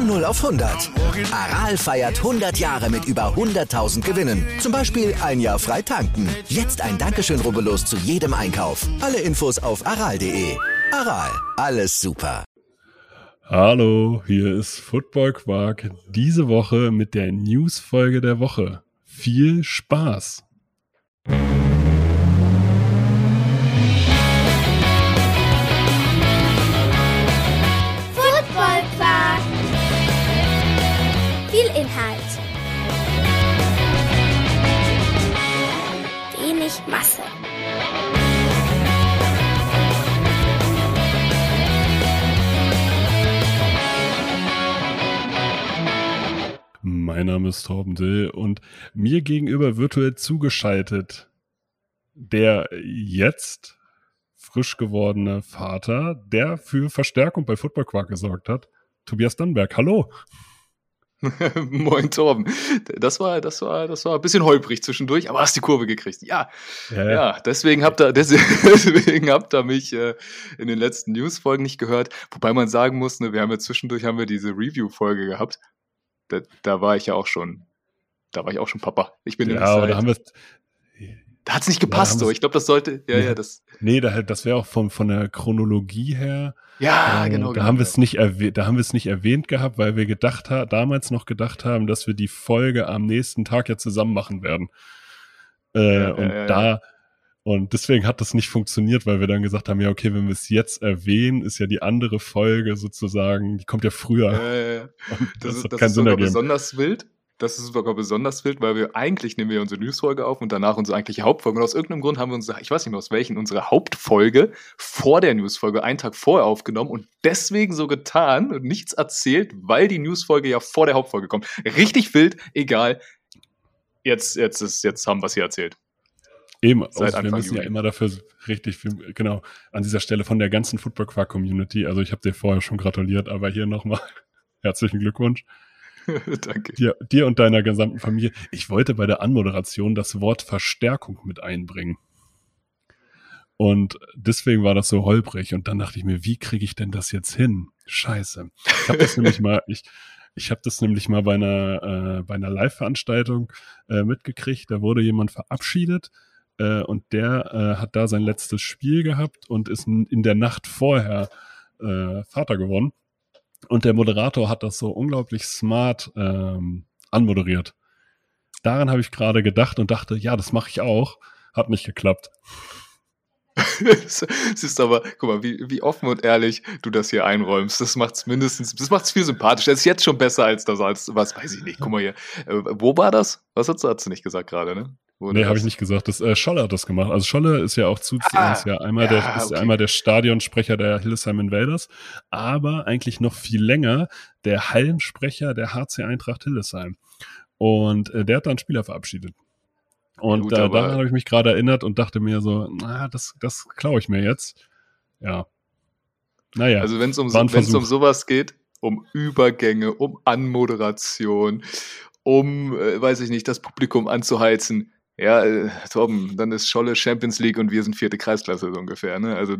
Von 0 auf 100. Aral feiert 100 Jahre mit über 100.000 Gewinnen. Zum Beispiel ein Jahr frei tanken. Jetzt ein Dankeschön, rubbellos zu jedem Einkauf. Alle Infos auf aral.de. Aral, alles super. Hallo, hier ist Football Quark. Diese Woche mit der News-Folge der Woche. Viel Spaß! Football Quark. Viel Inhalt. Wenig Masse. Mein Name ist Torben Dill und mir gegenüber virtuell zugeschaltet der jetzt frisch gewordene Vater, der für Verstärkung bei Football Quark gesorgt hat, Tobias Dannenberg. Hallo! Moin Torben. Das war ein bisschen holprig zwischendurch, aber hast die Kurve gekriegt. Ja. Deswegen habt ihr mich in den letzten News-Folgen nicht gehört. Wobei man sagen muss, ne, zwischendurch diese Review-Folge gehabt. Da war ich ja auch schon. Da war ich auch schon Papa. Ich bin aber da haben wir. Da hat's nicht gepasst, so. Ich glaube, das sollte. Das. Nee, das wäre auch von der Chronologie her. Ja, genau. Da haben wir es nicht erwähnt gehabt, weil wir damals noch gedacht haben, dass wir die Folge am nächsten Tag ja zusammen machen werden. Und deswegen hat das nicht funktioniert, weil wir dann gesagt haben, ja okay, wenn wir es jetzt erwähnen, ist ja die andere Folge sozusagen, die kommt ja früher. Das ist sogar besonders wild. Das ist sogar besonders wild, weil nehmen wir unsere Newsfolge auf und danach unsere eigentliche Hauptfolge. Und aus irgendeinem Grund haben wir ich weiß nicht mehr aus welchen, unsere Hauptfolge vor der Newsfolge einen Tag vorher aufgenommen und deswegen so getan und nichts erzählt, weil die Newsfolge ja vor der Hauptfolge kommt. Richtig wild, egal. Jetzt haben wir es hier erzählt. Eben, wir müssen ja immer dafür genau, an dieser Stelle von der ganzen Football Quark Community, also ich habe dir vorher schon gratuliert, aber hier nochmal herzlichen Glückwunsch. Danke. Dir und deiner gesamten Familie. Ich wollte bei der Anmoderation das Wort Verstärkung mit einbringen. Und deswegen war das so holprig. Und dann dachte ich mir, wie kriege ich denn das jetzt hin? Scheiße. Ich habe das nämlich mal bei einer Live-Veranstaltung mitgekriegt. Da wurde jemand verabschiedet und der hat da sein letztes Spiel gehabt und ist in der Nacht vorher Vater geworden. Und der Moderator hat das so unglaublich smart anmoderiert. Daran habe ich gerade gedacht und dachte, ja, das mache ich auch. Hat nicht geklappt. Es ist aber, guck mal, wie offen und ehrlich du das hier einräumst. Das macht's viel sympathischer. Das ist jetzt schon besser als was weiß ich nicht. Guck mal hier. Wo war das? Was hast du nicht gesagt gerade, ne? Nee, habe ich nicht gesagt. Scholle hat das gemacht. Also Scholle ist ja auch einmal der Stadionsprecher der Hildesheim Invaders, aber eigentlich noch viel länger der Hallensprecher der HC Eintracht Hildesheim. Und der hat da einen Spieler verabschiedet. Und daran habe ich mich gerade erinnert und dachte mir so, das klaue ich mir jetzt. Ja. Naja. Also wenn es um sowas geht, um Übergänge, um Anmoderation, um, weiß ich nicht, das Publikum anzuheizen. Ja, Torben, dann ist Scholle Champions League und wir sind 4. Kreisklasse so ungefähr. Ne? Also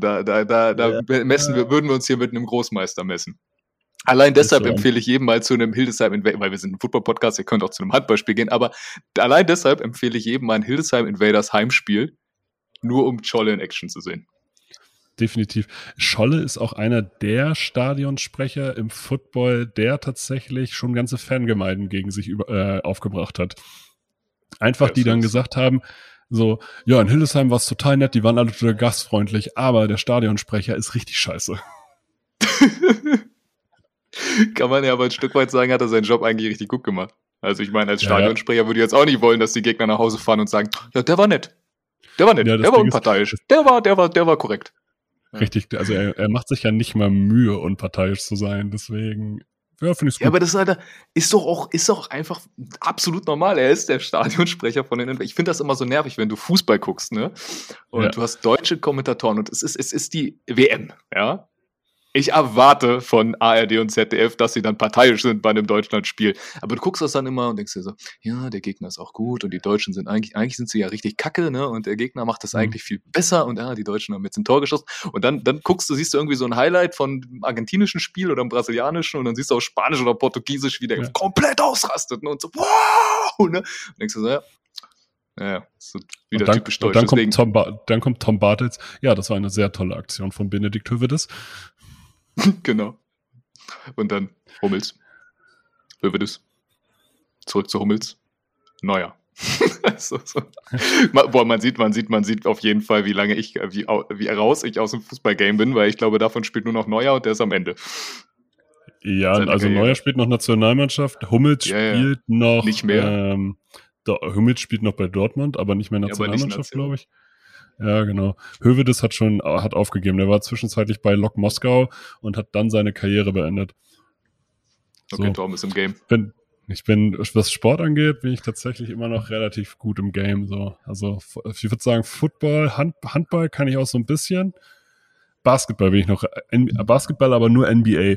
würden wir uns hier mit einem Großmeister messen. Allein deshalb empfehle ich jedem mal zu einem Hildesheim Invaders, weil wir sind ein Football-Podcast, ihr könnt auch zu einem Handballspiel gehen, aber allein deshalb empfehle ich jedem mal ein Hildesheim Invaders Heimspiel, nur um Scholle in Action zu sehen. Definitiv. Scholle ist auch einer der Stadionsprecher im Football, der tatsächlich schon ganze Fangemeinden gegen sich aufgebracht hat. Einfach, die dann gesagt haben, so, ja, in Hildesheim war es total nett, die waren alle total gastfreundlich, aber der Stadionsprecher ist richtig scheiße. Kann man ja aber ein Stück weit sagen, hat er seinen Job eigentlich richtig gut gemacht. Also ich meine, als Stadionsprecher würde ich jetzt auch nicht wollen, dass die Gegner nach Hause fahren und sagen, ja, der war nett. Der war unparteiisch. Der war korrekt. Richtig, also er macht sich ja nicht mal Mühe, unparteiisch zu sein, deswegen... Ja, finde ich gut. Ja, aber das ist doch auch einfach absolut normal. Er ist der Stadionsprecher von den. Ich finde das immer so nervig, wenn du Fußball guckst, ne? Und du hast deutsche Kommentatoren und es ist die WM, ja? Ich erwarte von ARD und ZDF, dass sie dann parteiisch sind bei einem Deutschlandspiel. Aber du guckst das dann immer und denkst dir so, ja, der Gegner ist auch gut und die Deutschen sind eigentlich sind sie ja richtig kacke, ne? Und der Gegner macht das eigentlich viel besser und ja, die Deutschen haben jetzt ein Tor geschossen. Und dann siehst du irgendwie so ein Highlight von dem argentinischen Spiel oder dem brasilianischen und dann siehst du auch Spanisch oder Portugiesisch, wie der komplett ausrastet, ne? Und so, wow! Ne? Und denkst du so, ja, das ist wieder typisch deutsch. Dann kommt Tom Bartels. Ja, das war eine sehr tolle Aktion von Benedikt Höwedes. Genau. Und dann Hummels. Höwedes. Zurück zu Hummels. Neuer. so. Boah, man sieht auf jeden Fall, wie raus ich aus dem Fußballgame bin, weil ich glaube, davon spielt nur noch Neuer und der ist am Ende. Ja, also Neuer spielt noch Nationalmannschaft. Hummels spielt noch nicht mehr. Hummels spielt noch bei Dortmund, aber nicht mehr Nationalmannschaft, glaube ich. Ja, genau. Höwedes hat aufgegeben. Der war zwischenzeitlich bei Lok Moskau und hat dann seine Karriere beendet. Okay, Torben ist im Game. Was Sport angeht, bin ich tatsächlich immer noch relativ gut im Game. So. Also ich würde sagen, Football, Handball kann ich auch so ein bisschen. Basketball bin ich noch. Basketball, aber nur NBA.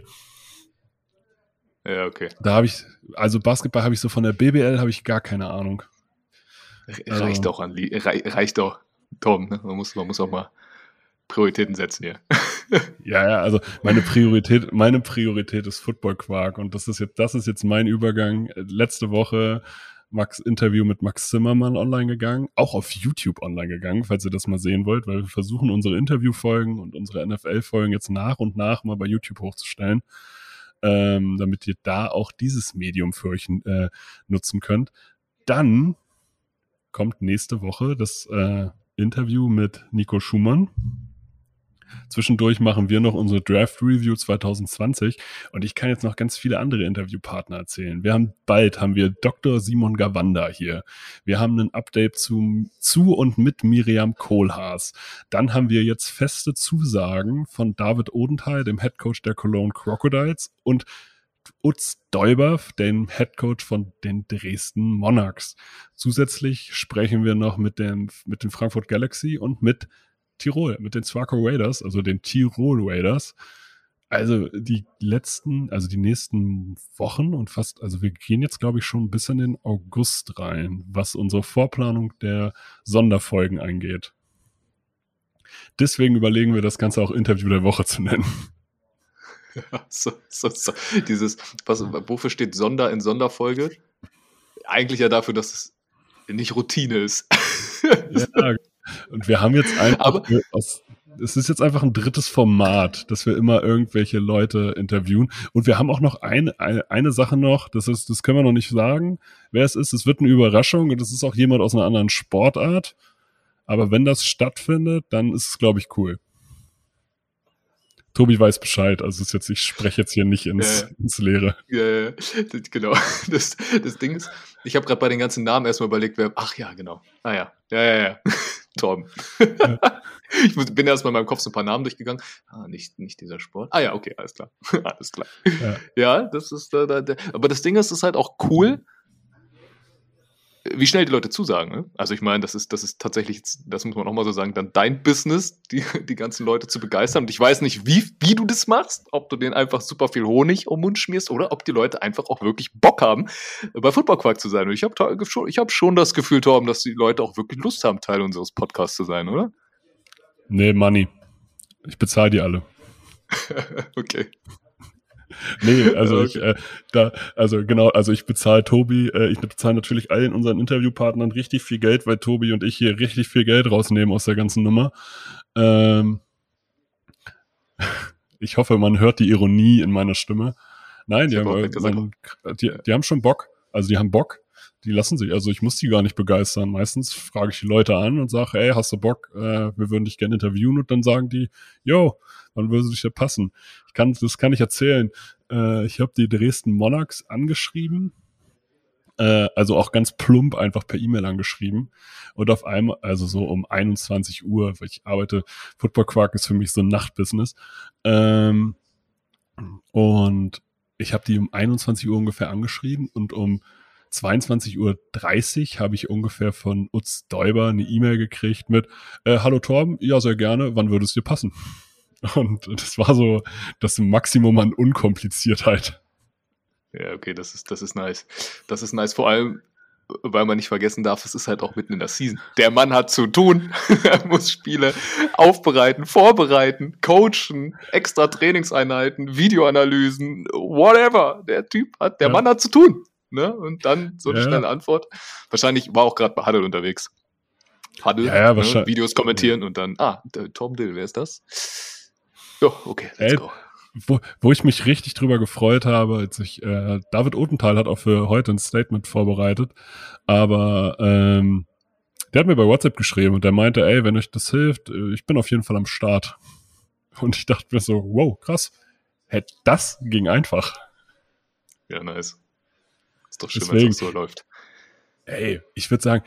Ja, okay. Basketball habe ich so von der BBL habe ich gar keine Ahnung. Reicht doch. Tom, ne? Man muss auch mal Prioritäten setzen hier. Ja, also meine Priorität ist Football-Quark und das ist jetzt mein Übergang. Letzte Woche Interview mit Max Zimmermann online gegangen, auch auf YouTube online gegangen, falls ihr das mal sehen wollt, weil wir versuchen, unsere Interviewfolgen und unsere NFL-Folgen jetzt nach und nach mal bei YouTube hochzustellen, damit ihr da auch dieses Medium für euch nutzen könnt. Dann kommt nächste Woche das Interview mit Nico Schumann. Zwischendurch machen wir noch unsere Draft Review 2020 und ich kann jetzt noch ganz viele andere Interviewpartner erzählen. Bald haben wir Dr. Simon Gawanda hier. Wir haben ein Update zu und mit Miriam Kohlhaas. Dann haben wir jetzt feste Zusagen von David Odenthal, dem Headcoach der Cologne Crocodiles, und Utz Däuber, dem Headcoach von den Dresden Monarchs. Zusätzlich sprechen wir noch mit den Frankfurt Galaxy und mit Tirol, mit den Swaco Raiders, also den Tirol Raiders. Also die nächsten Wochen und wir gehen jetzt, glaube ich, schon bis in den August rein, was unsere Vorplanung der Sonderfolgen angeht. Deswegen überlegen wir, das Ganze auch Interview der Woche zu nennen. So. Wofür steht Sonder in Sonderfolge? Eigentlich ja dafür, dass es nicht Routine ist. Ja, und wir haben jetzt es ist jetzt einfach ein drittes Format, dass wir immer irgendwelche Leute interviewen. Und wir haben auch noch eine Sache noch, das können wir noch nicht sagen, wer es ist. Es wird eine Überraschung und es ist auch jemand aus einer anderen Sportart. Aber wenn das stattfindet, dann ist es, glaube ich, cool. Tobi weiß Bescheid, also ich spreche jetzt hier nicht ins Leere. Ja, genau. Das Ding ist, ich habe gerade bei den ganzen Namen erstmal überlegt, genau. Ja. Torben. Ja. Ich bin erstmal in meinem Kopf so ein paar Namen durchgegangen. Nicht dieser Sport. Ja, okay, alles klar. Alles klar. Ja, das ist aber das Ding ist halt auch cool, wie schnell die Leute zusagen. Ne? Also ich meine, das ist tatsächlich, das muss man auch mal so sagen, dann dein Business, die ganzen Leute zu begeistern. Und ich weiß nicht, wie du das machst, ob du denen einfach super viel Honig um den Mund schmierst oder ob die Leute einfach auch wirklich Bock haben, bei Football Quark zu sein. Und ich hab schon das Gefühl, Torben, dass die Leute auch wirklich Lust haben, Teil unseres Podcasts zu sein, oder? Nee, Money. Ich bezahle die alle. Okay. Nee, also ich bezahle Tobi, ich bezahle natürlich allen unseren Interviewpartnern richtig viel Geld, weil Tobi und ich hier richtig viel Geld rausnehmen aus der ganzen Nummer. Ich hoffe, man hört die Ironie in meiner Stimme. Nein, die haben schon Bock. Also die haben Bock. Die lassen sich, also ich muss die gar nicht begeistern. Meistens frage ich die Leute an und sage, ey, hast du Bock? Wir würden dich gerne interviewen. Und dann sagen die, yo, wann würde dich da passen? Das kann ich erzählen. Ich habe die Dresden Monarchs angeschrieben, also auch ganz plump einfach per E-Mail angeschrieben. Und auf einmal, also so um 21 Uhr, weil ich arbeite, Football Quark ist für mich so ein Nachtbusiness. Und ich habe die um 21 Uhr ungefähr angeschrieben und um 22:30 Uhr habe ich ungefähr von Utz Däuber eine E-Mail gekriegt mit Hallo Torben, ja sehr gerne, wann würde es dir passen? Und das war so das Maximum an Unkompliziertheit. Ja, okay, das ist nice. Das ist nice, vor allem, weil man nicht vergessen darf, es ist halt auch mitten in der Season. Der Mann hat zu tun. Er muss Spiele aufbereiten, vorbereiten, coachen, extra Trainingseinheiten, Videoanalysen, whatever. Der Mann hat zu tun. Ne? Und dann so eine schnelle Antwort. Wahrscheinlich war auch gerade bei Huddle unterwegs. Huddle, ne? Videos kommentieren und dann, Tom Dill, wer ist das? Ja, okay, let's go. Wo ich mich richtig drüber gefreut habe, als ich, David Otenthal hat auch für heute ein Statement vorbereitet, aber der hat mir bei WhatsApp geschrieben und der meinte, ey, wenn euch das hilft, ich bin auf jeden Fall am Start. Und ich dachte mir so, wow, krass, das ging einfach. Ja, nice. Ist doch schön, wenn es so läuft. Ey, ich würde sagen,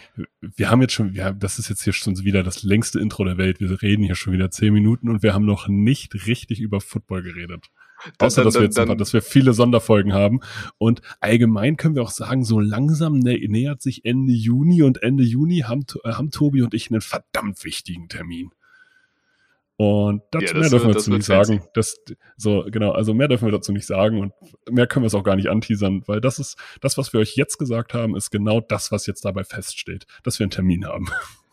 das ist jetzt hier schon wieder das längste Intro der Welt. Wir reden hier schon wieder 10 Minuten und wir haben noch nicht richtig über Football geredet. Außer, dass wir viele Sonderfolgen haben. Und allgemein können wir auch sagen, so langsam nähert sich Ende Juni und Ende Juni haben Tobi und ich einen verdammt wichtigen Termin. Und mehr dürfen wir dazu nicht sagen. Also mehr dürfen wir dazu nicht sagen und mehr können wir es auch gar nicht anteasern, weil das ist das, was wir euch jetzt gesagt haben, ist genau das, was jetzt dabei feststeht, dass wir einen Termin haben.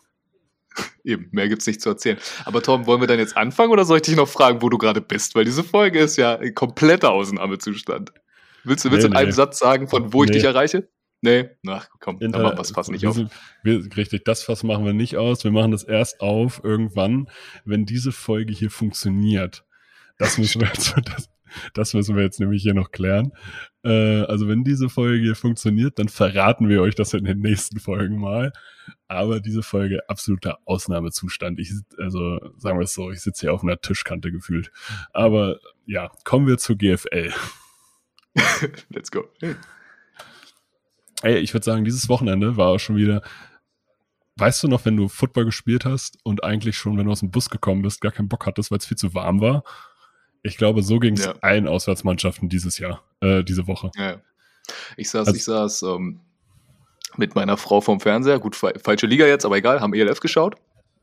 Eben, mehr gibt's nicht zu erzählen. Aber Tom, wollen wir dann jetzt anfangen oder soll ich dich noch fragen, wo du gerade bist? Weil diese Folge ist ja ein kompletter Ausnahmezustand. Willst du in einem Satz sagen, von wo ich dich erreiche? Nee, komm, dann machen wir das Fass nicht auf. Richtig, das Fass machen wir nicht aus. Wir machen das erst auf irgendwann, wenn diese Folge hier funktioniert. Das müssen wir jetzt nämlich hier noch klären. Also wenn diese Folge hier funktioniert, dann verraten wir euch das in den nächsten Folgen mal. Aber diese Folge absoluter Ausnahmezustand. Sagen wir es so, ich sitze hier auf einer Tischkante gefühlt. Aber ja, kommen wir zur GFL. Let's go. Ey, ich würde sagen, dieses Wochenende war auch schon wieder, weißt du noch, wenn du Football gespielt hast und eigentlich schon, wenn du aus dem Bus gekommen bist, gar keinen Bock hattest, weil es viel zu warm war? Ich glaube, so ging es allen Auswärtsmannschaften diese Woche. Ja. Ich saß mit meiner Frau vorm Fernseher, gut, falsche Liga jetzt, aber egal, haben ELF geschaut.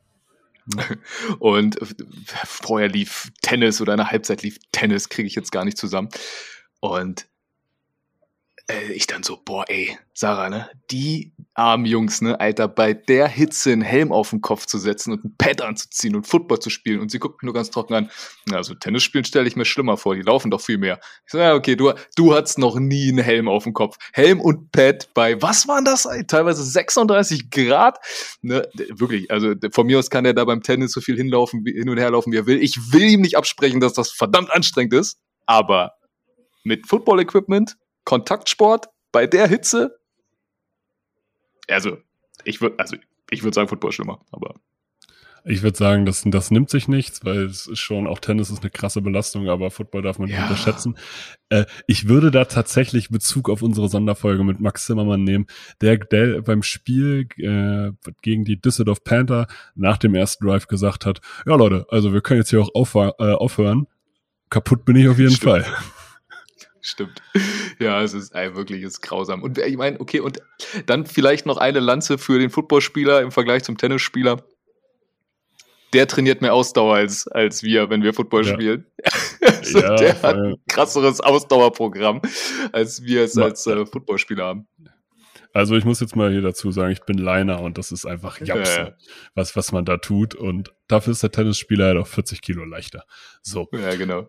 Und vorher lief Tennis oder in der Halbzeit lief Tennis, kriege ich jetzt gar nicht zusammen. Und ich dann so, Sarah, ne, die armen Jungs, ne, Alter, bei der Hitze einen Helm auf den Kopf zu setzen und ein Pad anzuziehen und Football zu spielen. Und sie guckt mich nur ganz trocken an. Na, also Tennis spielen stelle ich mir schlimmer vor, die laufen doch viel mehr. Ich so, ja, okay, du hattest noch nie einen Helm auf dem Kopf. Helm und Pad bei, was waren das? Teilweise 36 Grad. Ne, wirklich, also von mir aus kann der da beim Tennis so viel hin und her laufen, wie er will. Ich will ihm nicht absprechen, dass das verdammt anstrengend ist, aber mit Football-Equipment, Kontaktsport bei der Hitze? Also, ich würde sagen, Football ist schlimmer, aber. Ich würde sagen, das nimmt sich nichts, weil es ist schon, auch Tennis ist eine krasse Belastung, aber Football darf man nicht unterschätzen. Ich würde da tatsächlich Bezug auf unsere Sonderfolge mit Max Zimmermann nehmen, der beim Spiel gegen die Düsseldorf Panther nach dem ersten Drive gesagt hat, ja Leute, also wir können jetzt hier auch aufhören. Kaputt bin ich auf jeden Fall. Stimmt. Ja, es ist wirklich grausam. Und ich meine, okay, und dann vielleicht noch eine Lanze für den Footballspieler im Vergleich zum Tennisspieler. Der trainiert mehr Ausdauer als wir, wenn wir Football spielen. Also der hat ein krasseres Ausdauerprogramm, als wir es als Footballspieler haben. Also ich muss jetzt mal hier dazu sagen, ich bin Liner und das ist einfach Japsen, was man da tut. Und dafür ist der Tennisspieler halt auch 40 Kilo leichter. So. Ja, genau.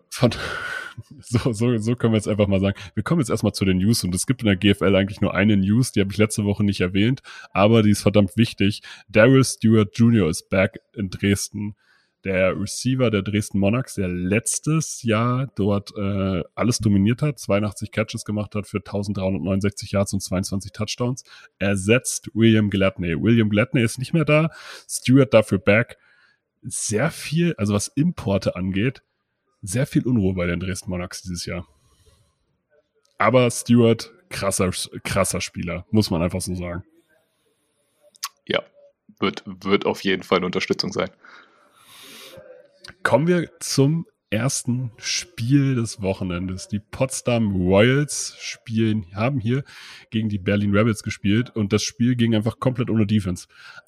So können wir jetzt einfach mal sagen. Wir kommen jetzt erstmal zu den News und es gibt in der GFL eigentlich nur eine News, die habe ich letzte Woche nicht erwähnt, aber die ist verdammt wichtig. Daryl Stewart Jr. ist back in Dresden. Der Receiver der Dresden Monarchs, der letztes Jahr dort alles dominiert hat, 82 Catches gemacht hat für 1369 Yards und 22 Touchdowns, ersetzt William Gladney. William Gladney ist nicht mehr da, Stewart dafür back. Sehr viel, also was Importe angeht, sehr viel Unruhe bei den Dresden Monarchs dieses Jahr. Aber Stewart, krasser Spieler, muss man einfach so sagen. Ja, wird auf jeden Fall eine Unterstützung sein. Kommen wir zum ersten Spiel des Wochenendes. Die Potsdam Royals haben hier gegen die Berlin Rebels gespielt und das Spiel ging einfach komplett ohne Defense.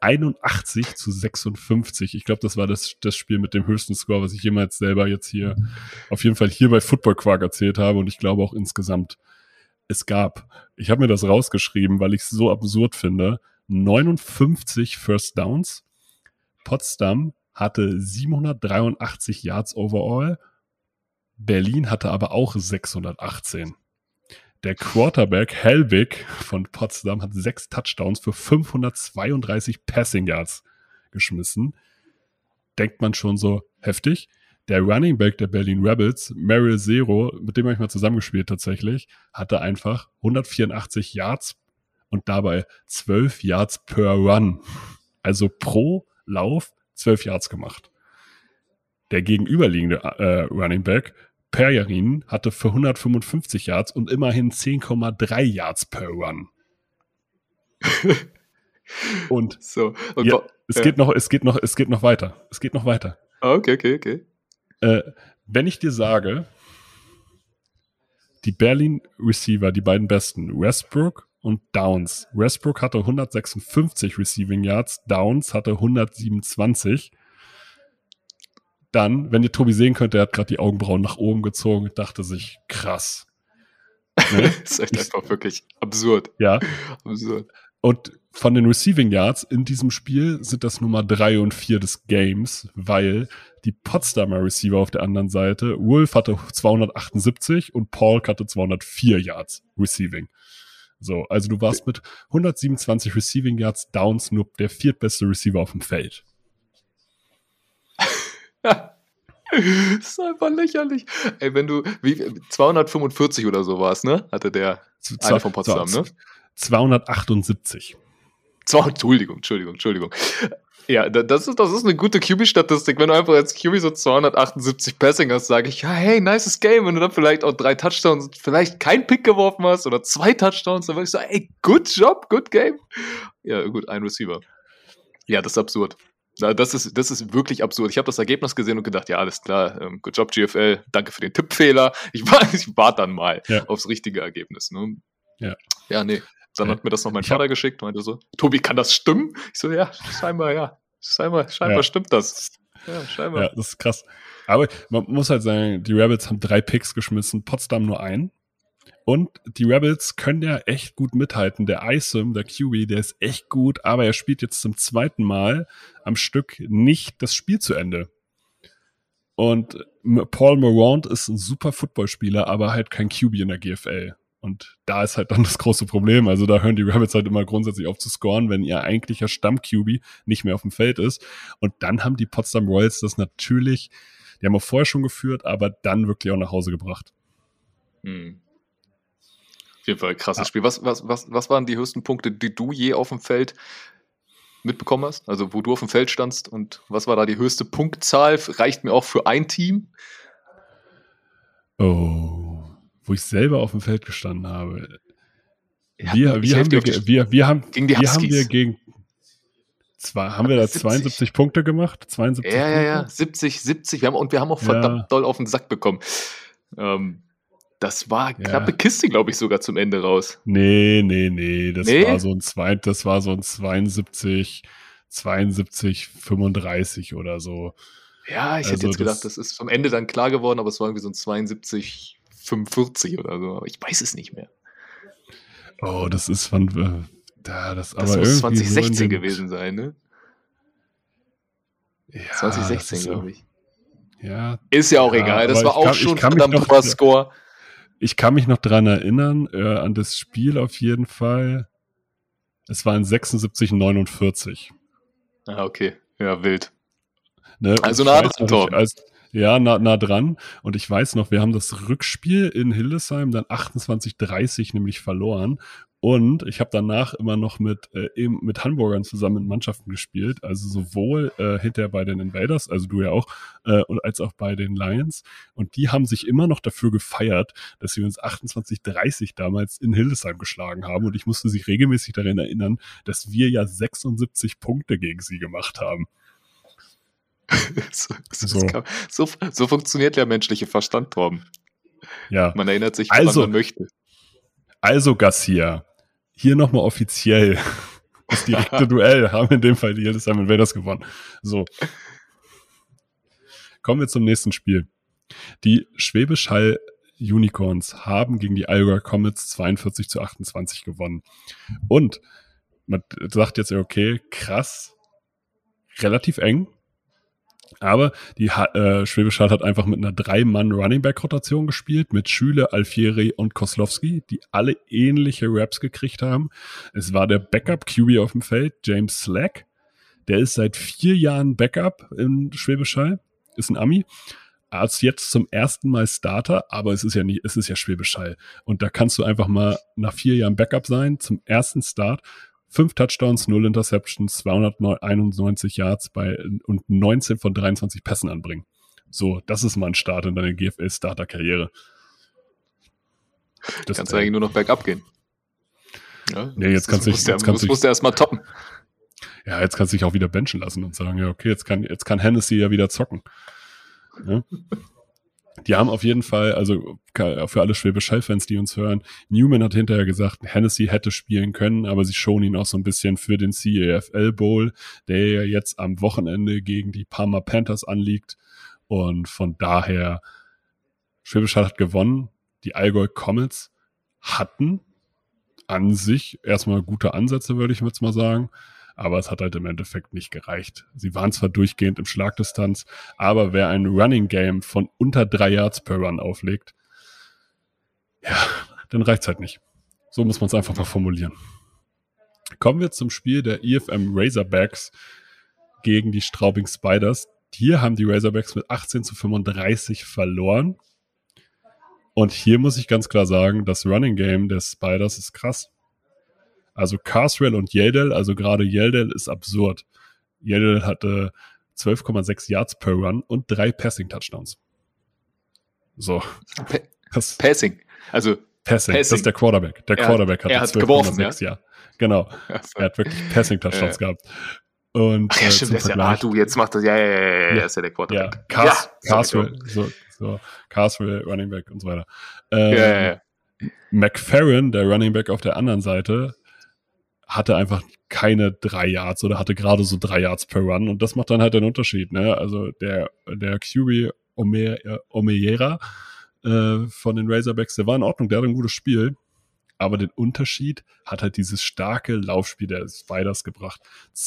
81-56. Ich glaube, das war das Spiel mit dem höchsten Score, was ich jemals selber jetzt hier auf jeden Fall hier bei Football Quark erzählt habe und ich glaube auch insgesamt. Ich habe mir das rausgeschrieben, weil ich es so absurd finde, 59 First Downs. Potsdam hatte 783 Yards overall. Berlin hatte aber auch 618. Der Quarterback Helbig von Potsdam hat 6 Touchdowns für 532 Passing Yards geschmissen. Denkt man schon so heftig. Der Running Back der Berlin Rebels, Merrill Zero, mit dem habe ich mal zusammengespielt tatsächlich, hatte einfach 184 Yards und dabei 12 Yards per Run. Also pro Lauf 12 Yards gemacht. Der gegenüberliegende Running Back, Perjarin, hatte für 155 Yards und immerhin 10,3 Yards per Run. Und, so, und ja, es geht noch weiter. Es geht noch weiter. Okay. Wenn ich dir sage, die Berlin Receiver, die beiden besten, Westbrook und Downs. Westbrook hatte 156 Receiving Yards, Downs hatte 127. Dann, wenn ihr Tobi sehen könnt, der hat gerade die Augenbrauen nach oben gezogen und dachte sich, krass. Ne? Das ist echt einfach wirklich absurd. Ja. Absurd. Und von den Receiving Yards in diesem Spiel sind das Nummer 3 und 4 des Games, weil die Potsdamer Receiver auf der anderen Seite, Wolf hatte 278 und Paul hatte 204 Yards Receiving. So, also du warst mit 127 Receiving Yards Downs nur der viertbeste Receiver auf dem Feld. Das ist einfach lächerlich. Ey, wenn du, 245 oder so ne? Hatte der eine von Potsdam, ne? 278. Entschuldigung. Ja, das ist eine gute QB-Statistik. Wenn du einfach als QB so 278 Passing hast, sage ich, ja, hey, nices Game. Wenn du dann vielleicht auch 3 Touchdowns, vielleicht kein Pick geworfen hast oder 2 Touchdowns, dann würde ich sagen, ey, good job, good game. Ja, gut, ein Receiver. Ja, das ist absurd. Das ist wirklich absurd. Ich habe das Ergebnis gesehen und gedacht, ja, alles klar, good job, GFL, danke für den Tippfehler. Ich warte dann mal aufs richtige Ergebnis. Ne? Ja, nee. Dann hat mir das noch mein Vater geschickt und meinte so, Tobi, kann das stimmen? Ich so, ja, scheinbar, ja. Scheinbar stimmt das. Ja, scheinbar. Ja, das ist krass. Aber man muss halt sagen, die Rebels haben 3 Picks geschmissen, Potsdam nur einen. Und die Rebels können ja echt gut mithalten. Der Isom, der QB, der ist echt gut, aber er spielt jetzt zum 2. Mal am Stück nicht das Spiel zu Ende. Und Paul Morant ist ein super Footballspieler, aber halt kein QB in der GFL. Und da ist halt dann das große Problem. Also da hören die Rebels halt immer grundsätzlich auf zu scoren, wenn ihr eigentlicher Stamm-QB nicht mehr auf dem Feld ist. Und dann haben die Potsdam Royals das natürlich, die haben auch vorher schon geführt, aber dann wirklich auch nach Hause gebracht. Auf jeden Fall ein krasses Spiel. Was waren die höchsten Punkte, die du je auf dem Feld mitbekommen hast? Also wo du auf dem Feld standst und was war da die höchste Punktzahl? Reicht mir auch für ein Team? Oh, wo ich selber auf dem Feld gestanden habe. Haben wir da 72 Punkte gemacht? 72 ja, 70. Wir haben auch verdammt doll auf den Sack bekommen. Das war knappe Kiste, glaube ich, sogar zum Ende raus. Nee. Das war so ein 72, 35 oder so. Ja, ich hätte jetzt gedacht, das ist am Ende dann klar geworden, aber es war irgendwie so ein 72, 45 oder so. Aber ich weiß es nicht mehr. Oh, das ist von... das muss 2016 gewesen sein, ne? Ja, 2016, glaube ich. Ja. Ist ja auch egal. Das war auch schon ein verdammt hoher Score. Ich kann mich noch dran erinnern, an das Spiel auf jeden Fall. Es war ein 76-49. Ah, okay. Ja, wild. Ne? Also nah dran, Tom. Nah dran. Und ich weiß noch, wir haben das Rückspiel in Hildesheim dann 28-30 nämlich verloren. Und ich habe danach immer noch mit Hamburgern zusammen in Mannschaften gespielt. Also sowohl hinterher bei den Invaders, also du ja auch, als auch bei den Lions. Und die haben sich immer noch dafür gefeiert, dass sie uns 28-30 damals in Hildesheim geschlagen haben. Und ich musste sich regelmäßig daran erinnern, dass wir ja 76 Punkte gegen sie gemacht haben. So funktioniert der menschliche Verstand, Torben. Ja. Man erinnert sich, woran man möchte. Also, Garcia, hier nochmal offiziell. Das direkte Duell haben in dem Fall die Hildesheim Invaders gewonnen. So. Kommen wir zum nächsten Spiel. Die Schwäbisch Hall Unicorns haben gegen die Allgäu Comets 42-28 gewonnen. Und man sagt jetzt, okay, krass, relativ eng. Aber die Schwäbisch Hall hat einfach mit einer 3-Mann-Running-Back-Rotation gespielt, mit Schüle, Alfieri und Koslowski, die alle ähnliche Raps gekriegt haben. Es war der Backup-QB auf dem Feld, James Slack. Der ist seit 4 Jahren Backup in Schwäbisch Hall, ist ein Ami. Als jetzt zum ersten Mal Starter, aber es ist ja Schwäbisch Hall. Und da kannst du einfach mal nach 4 Jahren Backup sein, zum ersten Start. 5 Touchdowns, 0 Interceptions, 291 Yards und 19 von 23 Pässen anbringen. So, das ist mal ein Start in deiner GFL-Starter-Karriere. Kannst du eigentlich nur noch bergab gehen. Ja, nee, jetzt kannst du erstmal toppen. Ja, jetzt kannst du dich auch wieder benchen lassen und sagen, ja, okay, jetzt kann Hennessy ja wieder zocken. Ja? Die haben auf jeden Fall, also für alle Schwäbisch Hall-Fans, die uns hören, Newman hat hinterher gesagt, Hennessy hätte spielen können, aber sie schonen ihn auch so ein bisschen für den CAFL Bowl, der ja jetzt am Wochenende gegen die Parma Panthers anliegt. Und von daher, Schwäbisch Hall hat gewonnen. Die Allgäu Comets hatten an sich erstmal gute Ansätze, würde ich jetzt mal sagen. Aber es hat halt im Endeffekt nicht gereicht. Sie waren zwar durchgehend im Schlagdistanz, aber wer ein Running Game von unter 3 Yards per Run auflegt, ja, dann reicht's halt nicht. So muss man es einfach mal formulieren. Kommen wir zum Spiel der EFM Razorbacks gegen die Straubing Spiders. Hier haben die Razorbacks mit 18-35 verloren. Und hier muss ich ganz klar sagen, das Running Game der Spiders ist krass. Also Carswell und Yeldell, also gerade Yeldell ist absurd. Yeldell hatte 12,6 Yards per Run und 3 Passing-Touchdowns. So. Passing. Also Passing. Das ist der Quarterback. Der Quarterback hatte 12,6 ja. Ja. Genau. Er hat wirklich Passing-Touchdowns gehabt. Und, ach ja, stimmt. Jetzt macht das. Ja, ist ja der Quarterback. Carswell, Carswell, Running Back und so weiter. McFerrin, der Running Back auf der anderen Seite, hatte einfach keine 3 Yards oder hatte gerade so 3 Yards per Run und das macht dann halt den Unterschied, ne? Also der QB Omeyera von den Razorbacks, der war in Ordnung, der hatte ein gutes Spiel, aber den Unterschied hat halt dieses starke Laufspiel der Spiders gebracht.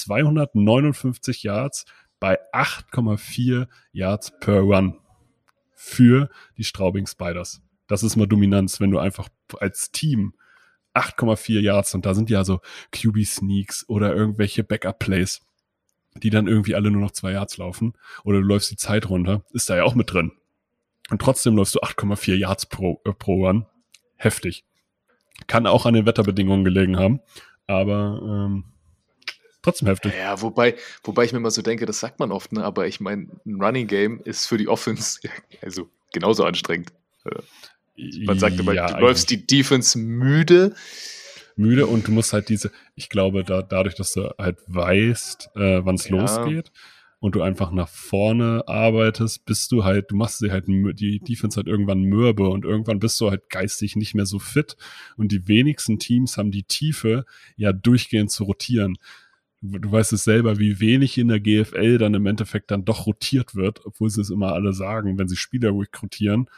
259 Yards bei 8,4 Yards per Run für die Straubing Spiders. Das ist mal Dominanz, wenn du einfach als Team 8,4 Yards und da sind ja so QB-Sneaks oder irgendwelche Backup-Plays, die dann irgendwie alle nur noch 2 Yards laufen oder du läufst die Zeit runter, ist da ja auch mit drin. Und trotzdem läufst du 8,4 Yards pro Run. Heftig. Kann auch an den Wetterbedingungen gelegen haben, aber trotzdem heftig. Ja, wobei ich mir mal so denke, das sagt man oft, ne? Aber ich meine, ein Running Game ist für die Offense also genauso anstrengend. Man sagt immer, du läufst die Defense müde und du musst halt ich glaube, dadurch, dass du halt weißt, wann es losgeht und du einfach nach vorne arbeitest, du machst die Defense halt irgendwann mürbe und irgendwann bist du halt geistig nicht mehr so fit und die wenigsten Teams haben die Tiefe, ja durchgehend zu rotieren. Du weißt es selber, wie wenig in der GFL dann im Endeffekt dann doch rotiert wird, obwohl sie es immer alle sagen, wenn sie Spieler rekrutieren.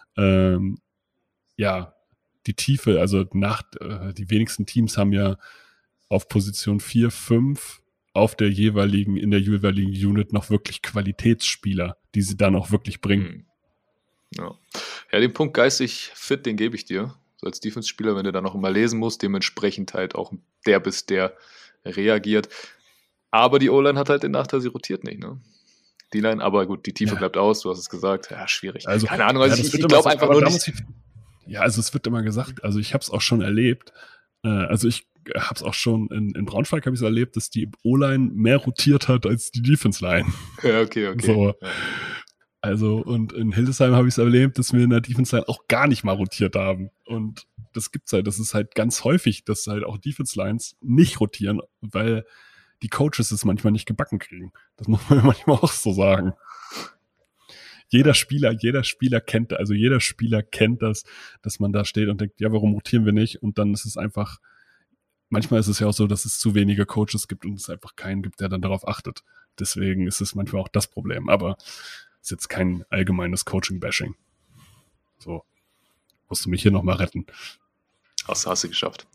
Die Tiefe, also die wenigsten Teams haben ja auf Position 4, 5 in der jeweiligen Unit noch wirklich Qualitätsspieler, die sie dann auch wirklich bringen. Ja, den Punkt geistig fit, den gebe ich dir. So als Defense-Spieler, wenn du dann noch immer lesen musst, dementsprechend halt auch der bist, der reagiert. Aber die O-Line hat halt den Nachteil, sie rotiert nicht, ne? Die Line, aber gut, die Tiefe bleibt aus, du hast es gesagt. Ja, schwierig. Also, keine Ahnung, ich glaube einfach nur nicht. Ja, also es wird immer gesagt, also ich habe es auch schon erlebt, ich habe es auch schon in Braunschweig habe ich es erlebt, dass die O-Line mehr rotiert hat als die Defense-Line. Ja, okay. So. Ja. Also und in Hildesheim habe ich es erlebt, dass wir in der Defense-Line auch gar nicht mal rotiert haben. Und das gibt's halt, das ist halt ganz häufig, dass halt auch Defense-Lines nicht rotieren, weil die Coaches es manchmal nicht gebacken kriegen. Das muss man manchmal auch so sagen. jeder Spieler kennt das, dass man da steht und denkt, ja, warum rotieren wir nicht? Und dann ist es einfach, manchmal ist es ja auch so, dass es zu wenige Coaches gibt und es einfach keinen gibt, der dann darauf achtet. Deswegen ist es manchmal auch das Problem. Aber es ist jetzt kein allgemeines Coaching-Bashing. So, musst du mich hier nochmal retten. Hast du geschafft.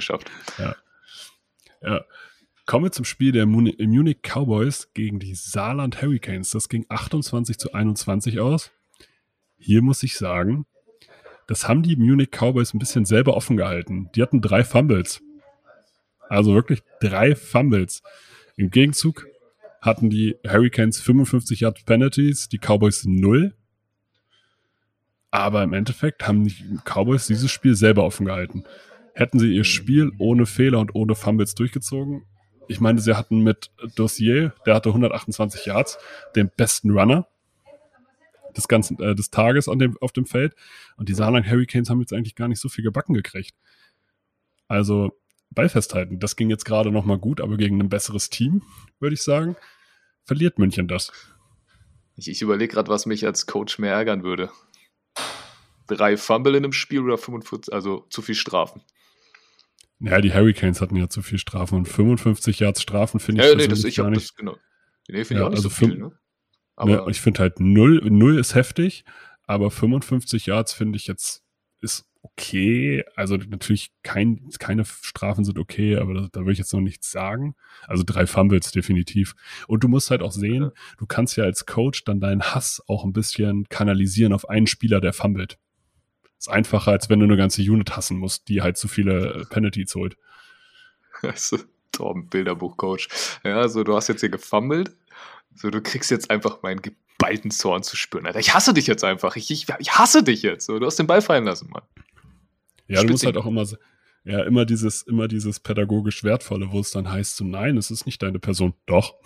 Ja. Kommen wir zum Spiel der Munich Cowboys gegen die Saarland Hurricanes. Das ging 28-21 aus. Hier muss ich sagen, das haben die Munich Cowboys ein bisschen selber offen gehalten. Die hatten 3 Fumbles. Also wirklich 3 Fumbles. Im Gegenzug hatten die Hurricanes 55 Yard Penalties, die Cowboys 0. Aber im Endeffekt haben die Cowboys dieses Spiel selber offen gehalten. Hätten sie ihr Spiel ohne Fehler und ohne Fumbles durchgezogen. Ich meine, sie hatten mit Dossier, der hatte 128 Yards, den besten Runner des Tages auf dem Feld. Und die Saarland Hurricanes haben jetzt eigentlich gar nicht so viel gebacken gekriegt. Also Ball festhalten, das ging jetzt gerade nochmal gut, aber gegen ein besseres Team, würde ich sagen, verliert München das. Ich überlege gerade, was mich als Coach mehr ärgern würde. 3 Fumble in einem Spiel oder 45, also zu viel Strafen. Ja, die Hurricanes hatten ja zu viel Strafen und 55 Yards Strafen finde ich gar nicht. Genau. Nee, finde ich auch nicht also so viel, ne? Aber ich finde halt 0 ist heftig, aber 55 Yards finde ich jetzt ist okay. Also natürlich keine Strafen sind okay, aber da würde ich jetzt noch nichts sagen. Also 3 Fumbles definitiv. Und du musst halt auch sehen, du kannst ja als Coach dann deinen Hass auch ein bisschen kanalisieren auf einen Spieler, der fummelt. Ist einfacher, als wenn du eine ganze Unit hassen musst, die halt zu viele Penalties holt. Also, Torben, Bilderbuch-Coach. Ja, also du hast jetzt hier gefummelt. So, du kriegst jetzt einfach meinen geballten Zorn zu spüren. Alter, ich hasse dich jetzt einfach. Ich hasse dich jetzt. So, du hast den Ball fallen lassen, Mann. Ja, du musst halt auch immer dieses pädagogisch Wertvolle, wo es dann heißt, so, nein, es ist nicht deine Person. Doch.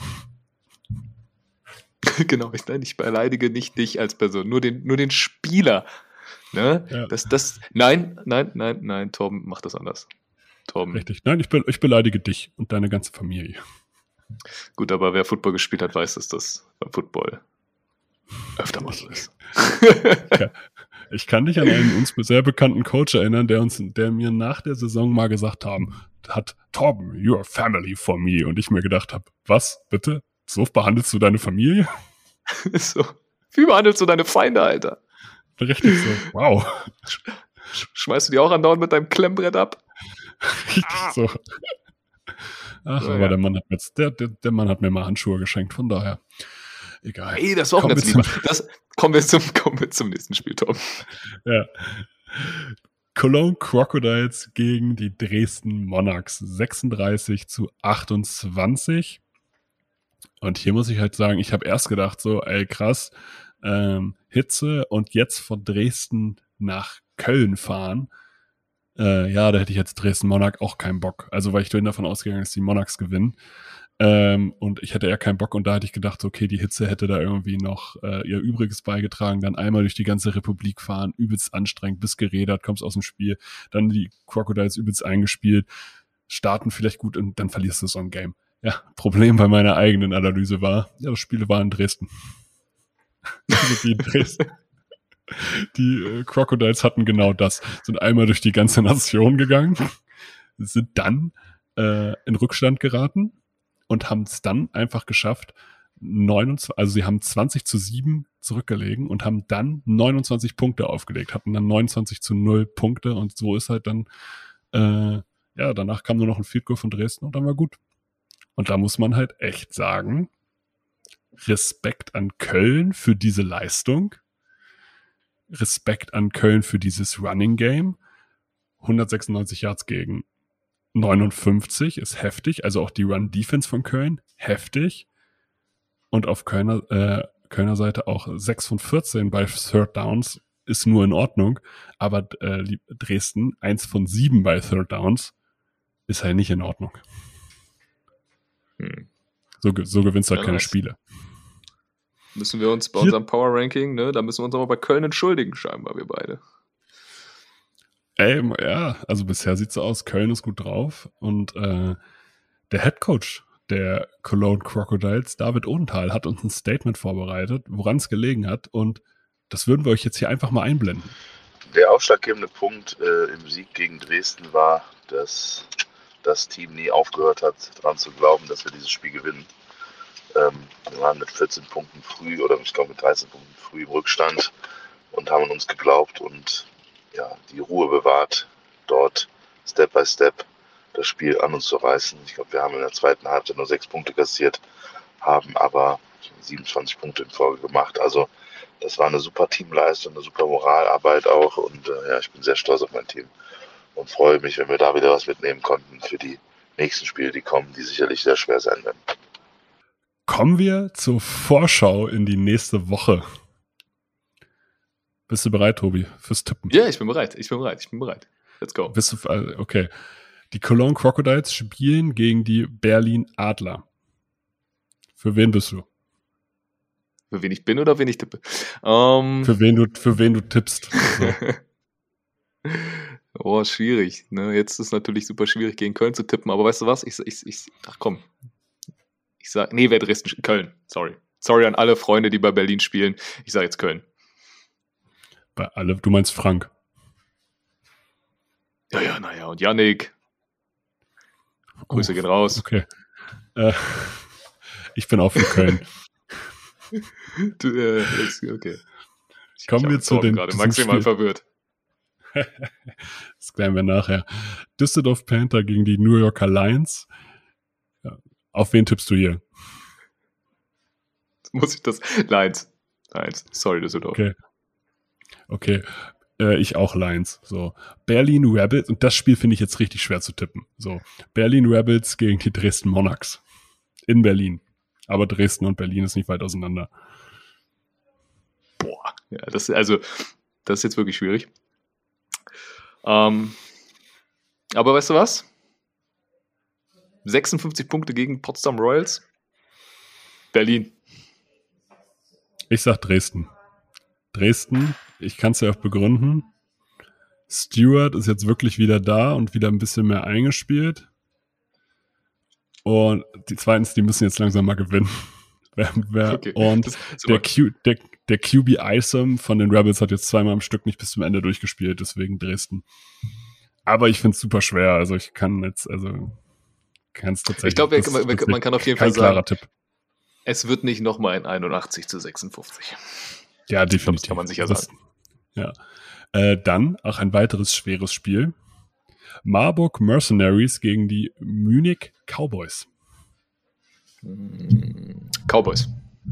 Genau, ich beleidige nicht dich als Person, nur den Spieler. Ne? Ja. Nein, Torben, mach das anders. Torben. Richtig, nein, ich beleidige dich und deine ganze Familie. Gut, aber wer Football gespielt hat, weiß, dass das beim Football öfter mal so ist. Ja. Ich kann dich an einen uns sehr bekannten Coach erinnern, der mir nach der Saison mal gesagt hat, Torben, you're family for me. Und ich mir gedacht habe, was, bitte? So behandelst du deine Familie? So, wie behandelst du deine Feinde, Alter? Richtig so, wow. Schmeißt du die auch andauernd mit deinem Klemmbrett ab? Richtig so. Ach, so, aber ja. Der Mann hat mir mal Handschuhe geschenkt, von daher. Egal. Ey, das war auch ganz lieber. Kommen wir zum nächsten Spiel, Tom. Ja. Cologne Crocodiles gegen die Dresden Monarchs. 36-28. Und hier muss ich halt sagen, ich habe erst gedacht so, ey krass, Hitze und jetzt von Dresden nach Köln fahren. Ja, da hätte ich jetzt Dresden Monarch auch keinen Bock. Also weil ich bin davon ausgegangen, dass die Monarchs gewinnen. Und ich hätte eher keinen Bock und da hätte ich gedacht, okay, die Hitze hätte da irgendwie noch ihr Übriges beigetragen, dann einmal durch die ganze Republik fahren, übelst anstrengend, bis gerädert, kommst aus dem Spiel, dann die Crocodiles übelst eingespielt, starten vielleicht gut und dann verlierst du so ein Game. Ja, Problem bei meiner eigenen Analyse war, ja, das Spiel war in Dresden. Also die Crocodiles hatten genau das, sind einmal durch die ganze Nation gegangen, sind dann in Rückstand geraten, und haben es dann einfach geschafft, sie haben 20-7 zurückgelegen und haben dann 29 Punkte aufgelegt, hatten dann 29-0 Punkte und so ist halt dann, danach kam nur noch ein Field Goal von Dresden und dann war gut. Und da muss man halt echt sagen, Respekt an Köln für diese Leistung, Respekt an Köln für dieses Running Game, 196 Yards gegen 59 ist heftig, also auch die Run-Defense von Köln, heftig. Und auf Kölner Seite auch 6 von 14 bei Third Downs ist nur in Ordnung, aber Dresden 1 von 7 bei Third Downs ist halt nicht in Ordnung. So gewinnst du halt keine Spiele. Müssen wir uns bei unserem Power-Ranking, ne, da müssen wir uns aber bei Köln entschuldigen, scheinbar, wir beide. Ja, also bisher sieht's so aus, Köln ist gut drauf und der Headcoach, der Cologne Crocodiles, David Odenthal, hat uns ein Statement vorbereitet, woran es gelegen hat. Und das würden wir euch jetzt hier einfach mal einblenden. Der ausschlaggebende Punkt im Sieg gegen Dresden war, dass das Team nie aufgehört hat, daran zu glauben, dass wir dieses Spiel gewinnen. Wir waren mit 14 Punkten früh oder ich glaube mit 13 Punkten früh im Rückstand und haben an uns geglaubt und ja, die Ruhe bewahrt, dort Step by Step das Spiel an uns zu reißen. Ich glaube, wir haben in der zweiten Halbzeit nur 6 Punkte kassiert, haben aber 27 Punkte in Folge gemacht. Also das war eine super Teamleistung, eine super Moralarbeit auch und ja, ich bin sehr stolz auf mein Team und freue mich, wenn wir da wieder was mitnehmen konnten für die nächsten Spiele, die kommen, die sicherlich sehr schwer sein werden. Kommen wir zur Vorschau in die nächste Woche. Bist du bereit, Tobi, fürs Tippen? Ja, ich bin bereit. Let's go. Bist du, okay. Die Cologne Crocodiles spielen gegen die Berlin Adler. Für wen bist du? Für wen ich bin oder wen ich tippe? Für wen du tippst. So. Oh, schwierig. Ne? Jetzt ist es natürlich super schwierig, gegen Köln zu tippen. Aber weißt du was? Ach komm. Ich sag, nee, wer Dresden? Köln. Sorry an alle Freunde, die bei Berlin spielen. Ich sage jetzt Köln. Bei alle, du meinst Frank. Ja, naja. Und Yannick. Grüße gehen raus. Okay. Ich bin auch für Köln. Okay. Kommen wir zu den gerade maximal verwirrt. Das klären wir nachher. Düsseldorf Panther gegen die New Yorker Lions. Ja. Auf wen tippst du hier? Muss ich das? Lions. Sorry, Düsseldorf. Okay. Ich auch Lions. So. Berlin Rebels, und das Spiel finde ich jetzt richtig schwer zu tippen. So. Berlin Rebels gegen die Dresden Monarchs. In Berlin. Aber Dresden und Berlin ist nicht weit auseinander. Boah. Ja, das ist jetzt wirklich schwierig. Aber weißt du was? 56 Punkte gegen Potsdam Royals. Berlin. Ich sag Dresden. Ich kann es ja auch begründen. Stewart ist jetzt wirklich wieder da und wieder ein bisschen mehr eingespielt. Und die müssen jetzt langsam mal gewinnen. Okay. Und der QB Isom von den Rebels hat jetzt zweimal am Stück nicht bis zum Ende durchgespielt, deswegen Dresden. Aber ich finde es super schwer. Also ich kann es tatsächlich. Ich glaube, man kann auf jeden Fall sagen, klarer Tipp. Es wird nicht nochmal ein 81-56. Ja, definitiv. Das kann man sicher sagen. Ja. Dann auch ein weiteres schweres Spiel. Marburg Mercenaries gegen die Munich Cowboys. Cowboys.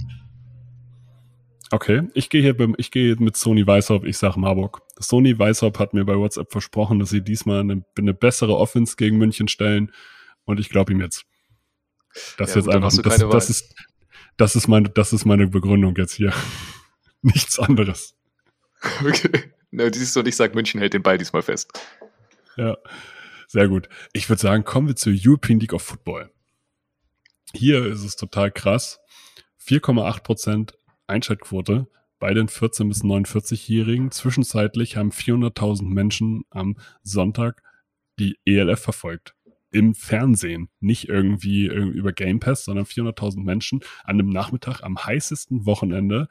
Okay, ich gehe mit Sony Weishaupt, ich sage Marburg. Sony Weishaupt hat mir bei WhatsApp versprochen, dass sie diesmal eine bessere Offense gegen München stellen und ich glaube ihm jetzt. Das ist meine Begründung jetzt hier. Nichts anderes. Okay. Na, siehst du, und ich sage, München hält den Ball diesmal fest. Ja, sehr gut. Ich würde sagen, kommen wir zur European League of Football. Hier ist es total krass. 4,8% Einschaltquote bei den 14- bis 49-Jährigen. Zwischenzeitlich haben 400.000 Menschen am Sonntag die ELF verfolgt. Im Fernsehen. Nicht irgendwie über Game Pass, sondern 400.000 Menschen an einem Nachmittag am heißesten Wochenende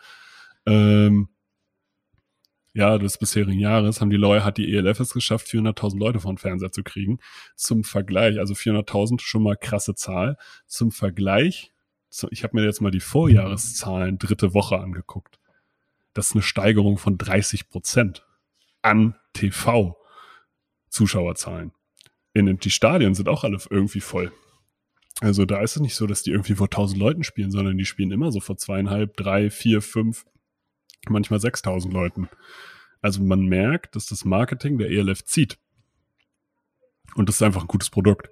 des bisherigen Jahres hat die ELF es geschafft, 400.000 Leute vor den Fernseher zu kriegen. Zum Vergleich, also 400.000, schon mal krasse Zahl. Zum Vergleich, ich habe mir jetzt mal die Vorjahreszahlen dritte Woche angeguckt. Das ist eine Steigerung von 30% an TV-Zuschauerzahlen. Die Stadien sind auch alle irgendwie voll. Also da ist es nicht so, dass die irgendwie vor 1.000 Leuten spielen, sondern die spielen immer so vor 2.500, 3, 4, 5, manchmal 6.000 Leuten. Also man merkt, dass das Marketing der ELF zieht. Und das ist einfach ein gutes Produkt.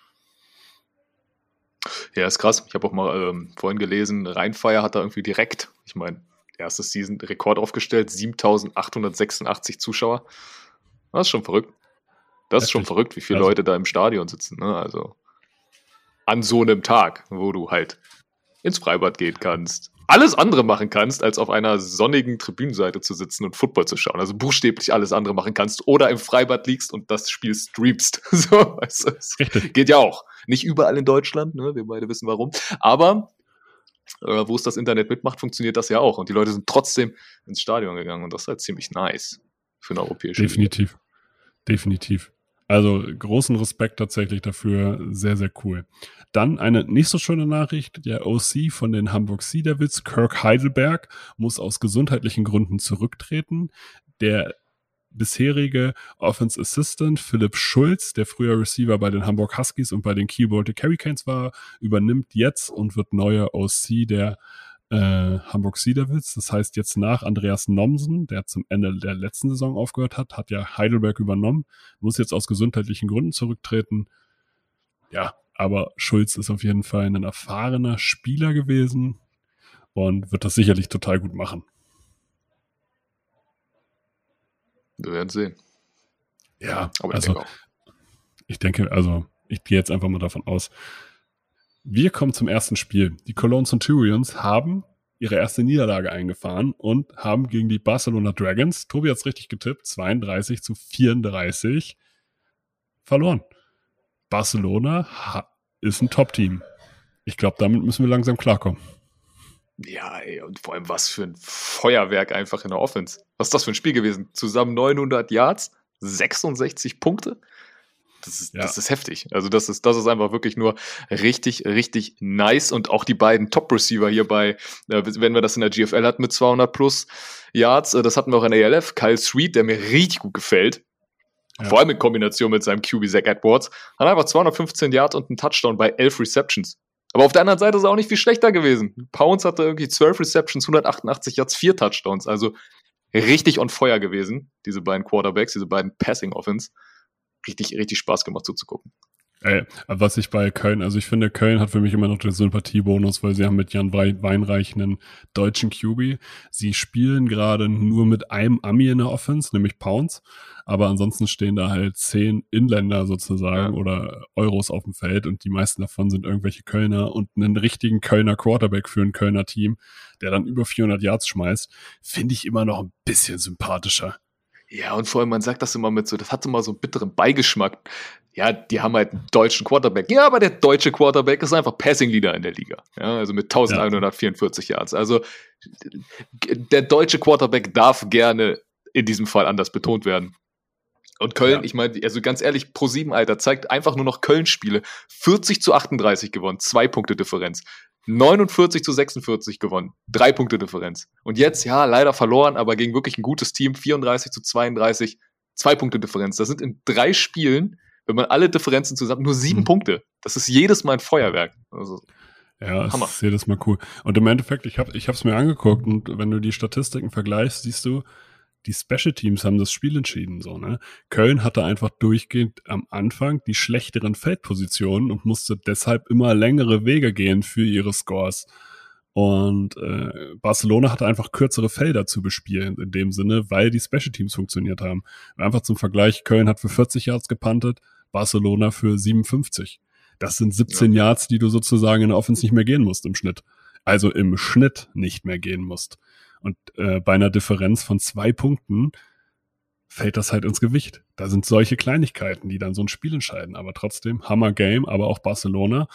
Ja, ist krass. Ich habe auch mal vorhin gelesen, Rheinfire hat da irgendwie direkt, ich meine, erste Season Rekord aufgestellt, 7.886 Zuschauer. Das ist schon verrückt. Das ist schon verrückt, wie viele Leute da im Stadion sitzen. Ne? Also an so einem Tag, wo du halt ins Freibad gehen kannst, alles andere machen kannst, als auf einer sonnigen Tribünenseite zu sitzen und Football zu schauen. Also buchstäblich alles andere machen kannst oder im Freibad liegst und das Spiel streamst. So, weißt du, geht ja auch. Nicht überall in Deutschland, ne? Wir beide wissen warum. Aber wo es das Internet mitmacht, funktioniert das ja auch. Und die Leute sind trotzdem ins Stadion gegangen. Und das ist halt ziemlich nice für eine europäische Definitiv. Definitiv. Also großen Respekt tatsächlich dafür. Sehr, sehr cool. Dann eine nicht so schöne Nachricht. Der OC von den Hamburg Sea Devils, Kirk Heidelberg, muss aus gesundheitlichen Gründen zurücktreten. Der bisherige Offense Assistant Philipp Schulz, der früher Receiver bei den Hamburg Huskies und bei den Kiel Baltic Hurricanes war, übernimmt jetzt und wird neuer OC der Hamburg Sea Devils. Das heißt, jetzt nach Andreas Nomsen, der zum Ende der letzten Saison aufgehört hat ja Heidelberg übernommen, muss jetzt aus gesundheitlichen Gründen zurücktreten. Ja, aber Schulz ist auf jeden Fall ein erfahrener Spieler gewesen und wird das sicherlich total gut machen. Wir werden sehen. Ja, aber also ich gehe jetzt einfach mal davon aus. Wir kommen zum ersten Spiel. Die Cologne Centurions haben ihre erste Niederlage eingefahren und haben gegen die Barcelona Dragons, Tobi hat es richtig getippt, 32-34 verloren. Barcelona ist ein Top-Team. Ich glaube, damit müssen wir langsam klarkommen. Ja, ey, und vor allem was für ein Feuerwerk einfach in der Offense. Was ist das für ein Spiel gewesen? Zusammen 900 Yards, 66 Punkte. Das ist heftig. Also das ist einfach wirklich nur richtig, richtig nice. Und auch die beiden Top-Receiver hier wenn wir das in der GFL hatten mit 200 plus Yards, das hatten wir auch in der ELF. Kyle Sweet, der mir richtig gut gefällt. Ja. Vor allem in Kombination mit seinem QB Zach Edwards. Hat einfach 215 Yards und einen Touchdown bei 11 Receptions. Aber auf der anderen Seite ist er auch nicht viel schlechter gewesen. Pounds hatte irgendwie 12 Receptions, 188 Yards, 4 Touchdowns. Also richtig on fire gewesen, diese beiden Quarterbacks, diese beiden Passing-Offense. Richtig, richtig Spaß gemacht zuzugucken. Was ich bei Köln, also ich finde, Köln hat für mich immer noch den Sympathiebonus, weil sie haben mit Jan Weinreich einen deutschen QB. Sie spielen gerade nur mit einem Ami in der Offense, nämlich Pounds, aber ansonsten stehen da halt 10 Inländer sozusagen oder Euros auf dem Feld und die meisten davon sind irgendwelche Kölner und einen richtigen Kölner Quarterback für ein Kölner Team, der dann über 400 Yards schmeißt, finde ich immer noch ein bisschen sympathischer. Ja, und vor allem, man sagt das immer das hatte mal so einen bitteren Beigeschmack. Ja, die haben halt einen deutschen Quarterback. Ja, aber der deutsche Quarterback ist einfach Passing Leader in der Liga. Ja, also mit 1144 Yards. Also der deutsche Quarterback darf gerne in diesem Fall anders betont werden. Und Köln, ich meine, also ganz ehrlich, Pro7, Alter, zeigt einfach nur noch Köln-Spiele. 40-38 gewonnen, 2 Punkte Differenz. 49-46 gewonnen, 3 Punkte Differenz. Und jetzt, leider verloren, aber gegen wirklich ein gutes Team, 34-32, 2 Punkte Differenz. Das sind in 3 Spielen, wenn man alle Differenzen zusammen, nur 7 Punkte. Das ist jedes Mal ein Feuerwerk. Also, ja, Hammer. Ist jedes Mal cool. Und im Endeffekt, ich hab's mir angeguckt und wenn du die Statistiken vergleichst, siehst du, die Special Teams haben das Spiel entschieden, so, ne? Köln hatte einfach durchgehend am Anfang die schlechteren Feldpositionen und musste deshalb immer längere Wege gehen für ihre Scores. Und Barcelona hatte einfach kürzere Felder zu bespielen in dem Sinne, weil die Special Teams funktioniert haben. Einfach zum Vergleich, Köln hat für 40 Yards gepuntet, Barcelona für 57. Das sind 17 Yards, die du sozusagen in der Offense nicht mehr gehen musst im Schnitt. Also im Schnitt nicht mehr gehen musst. Und bei einer Differenz von 2 Punkten fällt das halt ins Gewicht. Da sind solche Kleinigkeiten, die dann so ein Spiel entscheiden. Aber trotzdem, Hammer Game, aber auch Barcelona,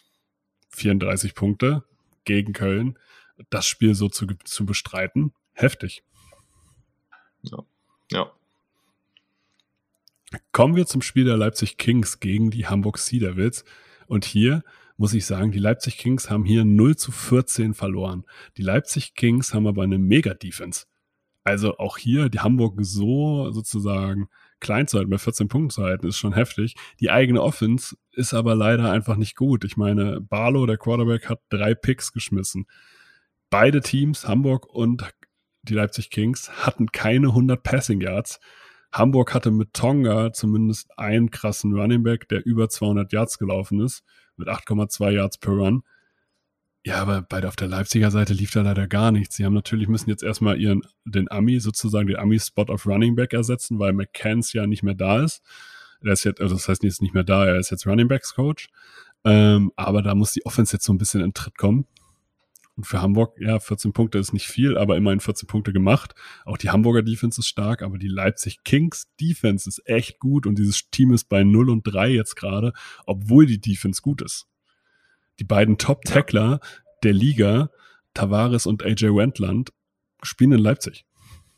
34 Punkte gegen Köln. Das Spiel so zu bestreiten, heftig. Ja. Kommen wir zum Spiel der Leipzig Kings gegen die Hamburg Sea Devils. Und hier muss ich sagen, die Leipzig Kings haben hier 0-14 verloren. Die Leipzig Kings haben aber eine Mega-Defense. Also auch hier die Hamburg so sozusagen klein zu halten, bei 14 Punkten zu halten, ist schon heftig. Die eigene Offense ist aber leider einfach nicht gut. Ich meine, Barlow, der Quarterback, hat 3 Picks geschmissen. Beide Teams, Hamburg und die Leipzig Kings, hatten keine 100 Passing Yards. Hamburg hatte mit Tonga zumindest einen krassen Running Back, der über 200 Yards gelaufen ist, mit 8,2 Yards per Run. Ja, aber auf der Leipziger Seite lief da leider gar nichts. Sie müssen jetzt erstmal den Ami-Spot auf Running Back ersetzen, weil McCanns ja nicht mehr da ist. Er ist jetzt, das heißt, er ist nicht mehr da, er ist jetzt Running Backs Coach. Aber da muss die Offense jetzt so ein bisschen in Tritt kommen. Und für Hamburg, ja, 14 Punkte ist nicht viel, aber immerhin 14 Punkte gemacht. Auch die Hamburger Defense ist stark, aber die Leipzig Kings Defense ist echt gut und dieses Team ist bei 0-3 jetzt gerade, obwohl die Defense gut ist. Die beiden Top-Tackler der Liga, Tavares und AJ Wendland, spielen in Leipzig.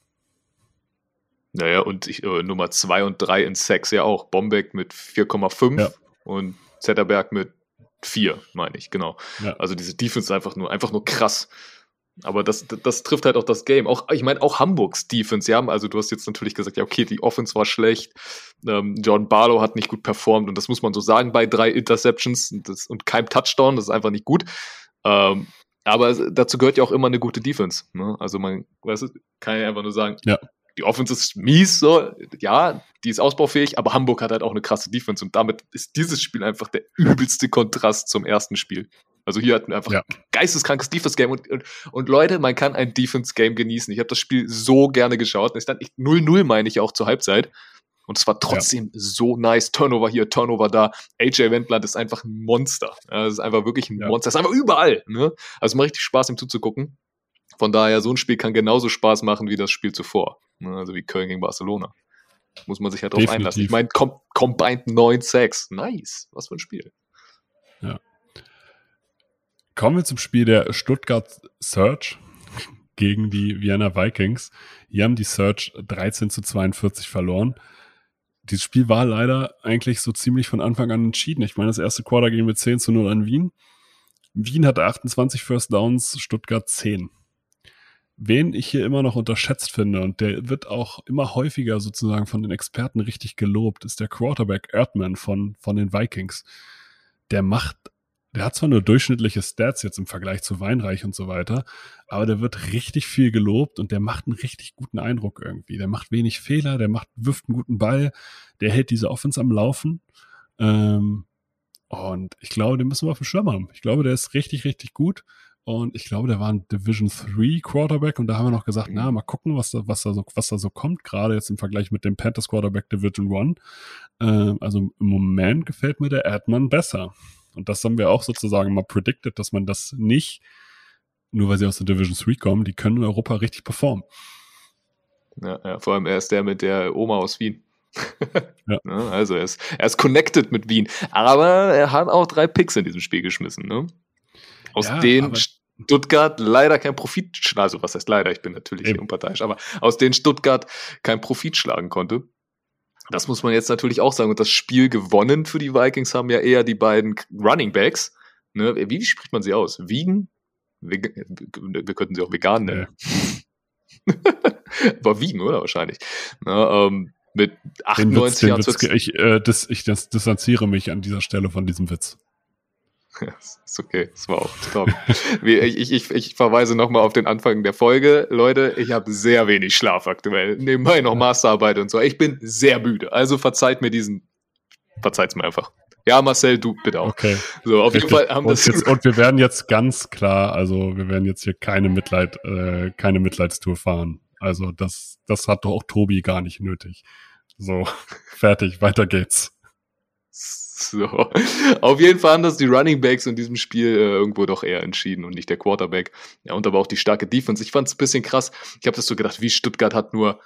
Naja, und Nummer 2 und 3 in Sacks ja auch. Bombeck mit 4,5 und Zetterberg mit 4, meine ich, genau. Ja. Also diese Defense ist einfach nur krass. Aber das trifft halt auch das Game. Ich meine, auch Hamburgs Defense, ja, also du hast jetzt natürlich gesagt, ja, okay, die Offense war schlecht, Jordan Barlow hat nicht gut performt und das muss man so sagen bei 3 Interceptions und keinem Touchdown, das ist einfach nicht gut. Aber dazu gehört ja auch immer eine gute Defense. Ne? Also man, weißt du, kann ja einfach nur sagen, die Offense ist mies, so, ja, die ist ausbaufähig, aber Hamburg hat halt auch eine krasse Defense und damit ist dieses Spiel einfach der übelste Kontrast zum ersten Spiel. Also hier hatten wir einfach ein geisteskrankes Defense-Game und Leute, man kann ein Defense-Game genießen. Ich habe das Spiel so gerne geschaut. Es stand echt 0-0, meine ich, auch zur Halbzeit. Und es war trotzdem so nice. Turnover hier, Turnover da. AJ Wendland ist einfach ein Monster. Das ist einfach wirklich ein Monster. Das ist einfach überall. Ne? Also es macht richtig Spaß, ihm zuzugucken. Von daher, so ein Spiel kann genauso Spaß machen wie das Spiel zuvor. Also wie Köln gegen Barcelona. Muss man sich halt drauf einlassen. Ich meine, combined 9 Sacks. Nice. Was für ein Spiel. Ja. Kommen wir zum Spiel der Stuttgart Surge gegen die Vienna Vikings. Hier haben die Surge 13-42 verloren. Dieses Spiel war leider eigentlich so ziemlich von Anfang an entschieden. Ich meine, das erste Quarter ging mit 10-0 an Wien. Wien hatte 28 First Downs, Stuttgart 10. Wen ich hier immer noch unterschätzt finde, und der wird auch immer häufiger sozusagen von den Experten richtig gelobt, ist der Quarterback Erdmann von den Vikings. Der hat zwar nur durchschnittliche Stats jetzt im Vergleich zu Weinreich und so weiter, aber der wird richtig viel gelobt und der macht einen richtig guten Eindruck irgendwie. Der macht wenig Fehler, wirft einen guten Ball, der hält diese Offense am Laufen. Und ich glaube, den müssen wir auf dem Schirm haben. Ich glaube, der ist richtig, richtig gut. Und ich glaube, der war ein Division 3 Quarterback und da haben wir noch gesagt, mal gucken, was da so kommt, gerade jetzt im Vergleich mit dem Panthers Quarterback Division 1. Also im Moment gefällt mir der Erdmann besser. Und das haben wir auch sozusagen mal predicted, dass man das nicht, nur weil sie aus der Division 3 kommen, die können in Europa richtig performen. Ja, vor allem er ist der mit der Oma aus Wien. Also er ist connected mit Wien. Aber er hat auch 3 Picks in diesem Spiel geschmissen, ne? Aus denen Stuttgart leider kein Profit, also was heißt leider, ich bin natürlich unparteiisch, aber aus denen Stuttgart kein Profit schlagen konnte. Das muss man jetzt natürlich auch sagen. Und das Spiel gewonnen für die Vikings haben ja eher die beiden Running Backs. Ne? Wie spricht man sie aus? Wiegen? Wir könnten sie auch vegan nennen. War Wiegen, oder? Wahrscheinlich. Mit 98 Jahren. Ich distanziere mich an dieser Stelle von diesem Witz. Ja, ist okay, das war auch top. Ich verweise nochmal auf den Anfang der Folge. Leute, ich habe sehr wenig Schlaf aktuell. Nebenbei noch Masterarbeit und so. Ich bin sehr müde. Also verzeiht's mir einfach. Ja, Marcel, du bitte auch. Okay. So, auf jeden Fall haben und wir werden jetzt ganz klar, also wir werden jetzt hier keine Mitleidstour fahren. Also das hat doch auch Tobi gar nicht nötig. So, fertig, weiter geht's. So, auf jeden Fall haben das die Running Backs in diesem Spiel irgendwo doch eher entschieden und nicht der Quarterback. Ja, und aber auch die starke Defense. Ich fand es ein bisschen krass. Ich habe das so gedacht, wie Stuttgart hat nur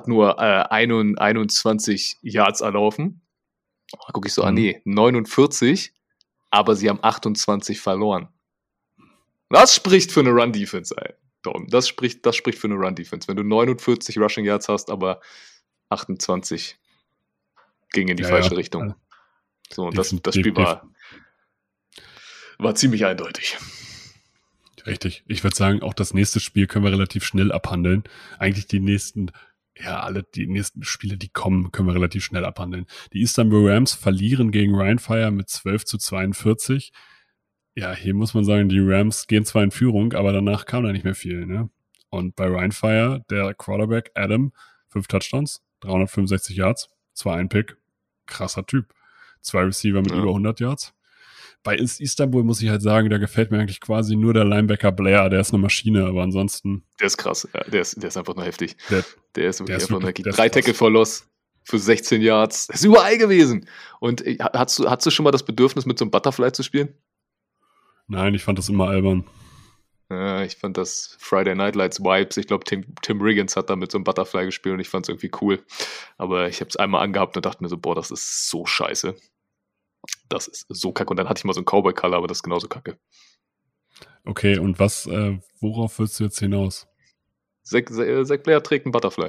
21 Yards erlaufen. Da gucke ich so, 49, aber sie haben 28 verloren. Das spricht für eine Run-Defense, ey. Das spricht für eine Run-Defense. Wenn du 49 Rushing Yards hast, aber 28 ging in die falsche Richtung. So, und das Spiel war ziemlich eindeutig. Richtig. Ich würde sagen, auch das nächste Spiel können wir relativ schnell abhandeln. Eigentlich die nächsten Spiele, die kommen, können wir relativ schnell abhandeln. Die Istanbul Rams verlieren gegen Rhein Fire mit 12-42. Ja, hier muss man sagen, die Rams gehen zwar in Führung, aber danach kam da nicht mehr viel, ne? Und bei Rhein Fire, der Quarterback Adam, 5 Touchdowns, 365 Yards, 2 Pick, krasser Typ. 2 Receiver mit über 100 Yards. Bei Istanbul muss ich halt sagen, da gefällt mir eigentlich quasi nur der Linebacker Blair, der ist eine Maschine, aber ansonsten... Der ist krass, ja, der ist einfach nur heftig. Der ist wirklich einfach nur heftig. 3 Tackle for Loss für 16 Yards. Das ist überall gewesen. Und hast du schon mal das Bedürfnis, mit so einem Butterfly zu spielen? Nein, ich fand das immer albern. Ja, ich fand das Friday Night Lights Vibes. Ich glaube, Tim Riggins hat da mit so einem Butterfly gespielt und ich fand es irgendwie cool. Aber ich habe es einmal angehabt und dachte mir so, boah, das ist so scheiße. Das ist so kacke. Und dann hatte ich mal so ein Cowboy-Color, aber das ist genauso kacke. Okay, und worauf willst du jetzt hinaus? Zack Blair trägt einen Butterfly.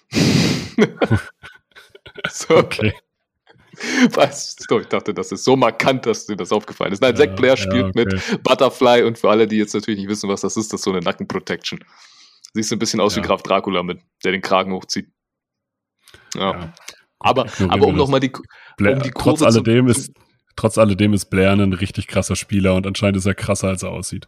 So. Okay. Weißt du, ich dachte, das ist so markant, dass dir das aufgefallen ist. Nein, Zack Blair spielt okay. mit Butterfly und für alle, die jetzt natürlich nicht wissen, was das ist so eine Nackenprotection. Siehst du ein bisschen aus wie Graf Dracula mit, der den Kragen hochzieht. Ja. Aber um nochmal die Trotz alledem ist Blair ein richtig krasser Spieler und anscheinend ist er krasser, als er aussieht.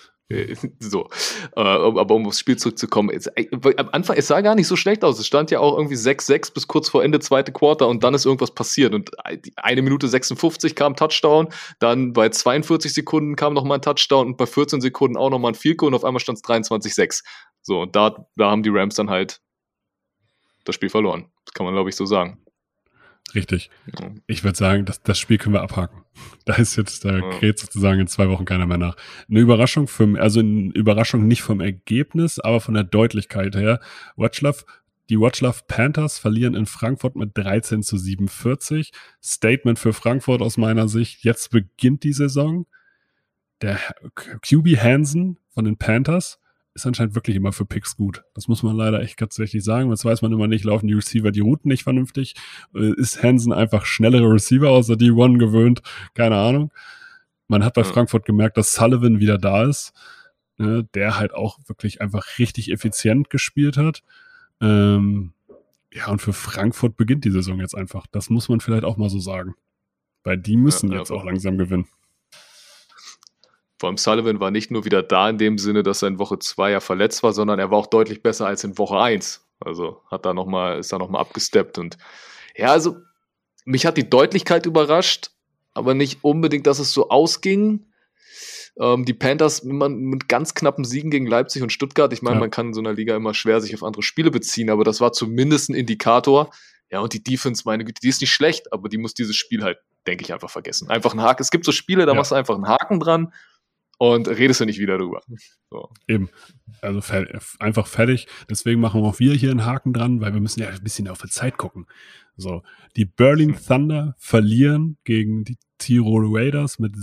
So, aber um aufs Spiel zurückzukommen, am Anfang, es sah gar nicht so schlecht aus. Es stand ja auch irgendwie 6-6 bis kurz vor Ende zweite Quarter und dann ist irgendwas passiert. Und 1 Minute 56 kam Touchdown, dann bei 42 Sekunden kam nochmal ein Touchdown und bei 14 Sekunden auch nochmal ein Field Goal und auf einmal stand es 23-6. So, und da haben die Rams dann halt das Spiel verloren. Das kann man, glaube ich, so sagen. Richtig. Ja. Ich würde sagen, das Spiel können wir abhaken. Da kräht sozusagen in 2 Wochen keiner mehr nach. Eine Überraschung nicht vom Ergebnis, aber von der Deutlichkeit her. Die Watchlove Panthers verlieren in Frankfurt mit 13-47. Statement für Frankfurt aus meiner Sicht. Jetzt beginnt die Saison. Der QB Hansen von den Panthers ist anscheinend wirklich immer für Picks gut. Das muss man leider echt tatsächlich sagen. Jetzt weiß man immer nicht, laufen die Receiver die Routen nicht vernünftig. Ist Hansen einfach schnellere Receiver außer D1 gewöhnt? Keine Ahnung. Man hat bei Frankfurt gemerkt, dass Sullivan wieder da ist, der halt auch wirklich einfach richtig effizient gespielt hat. Und für Frankfurt beginnt die Saison jetzt einfach. Das muss man vielleicht auch mal so sagen. Weil die müssen jetzt auch langsam gewinnen. Vor allem Sullivan war nicht nur wieder da in dem Sinne, dass er in Woche 2 ja verletzt war, sondern er war auch deutlich besser als in Woche 1. Also ist da nochmal abgesteppt. Und ja, also mich hat die Deutlichkeit überrascht, aber nicht unbedingt, dass es so ausging. Die Panthers mit ganz knappen Siegen gegen Leipzig und Stuttgart. Ich meine, man kann in so einer Liga immer schwer sich auf andere Spiele beziehen, aber das war zumindest ein Indikator. Ja, und die Defense, meine Güte, die ist nicht schlecht, aber die muss dieses Spiel halt, denke ich, einfach vergessen. Einfach einen Haken. Es gibt so Spiele, da machst du einfach einen Haken dran und redest du nicht wieder drüber. So. Eben. Also einfach fertig. Deswegen machen auch wir hier einen Haken dran, weil wir müssen ja ein bisschen auf die Zeit gucken. So, die Berlin Thunder verlieren gegen die Tirol Raiders mit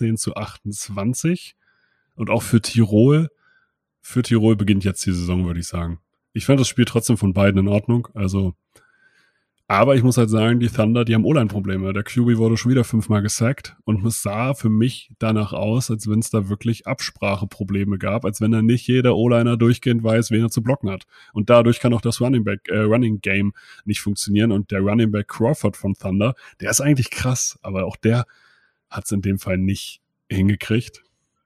16-28. Und auch für Tirol beginnt jetzt die Saison, würde ich sagen. Ich fand das Spiel trotzdem von beiden in Ordnung. Also, aber ich muss halt sagen, die Thunder, die haben O-Line-Probleme. Der QB wurde schon wieder 5-mal gesackt und es sah für mich danach aus, als wenn es da wirklich Abspracheprobleme gab, als wenn da nicht jeder O-Liner durchgehend weiß, wen er zu blocken hat. Und dadurch kann auch das Running Game nicht funktionieren. Und der Running Back Crawford von Thunder, der ist eigentlich krass, aber auch der hat es in dem Fall nicht hingekriegt.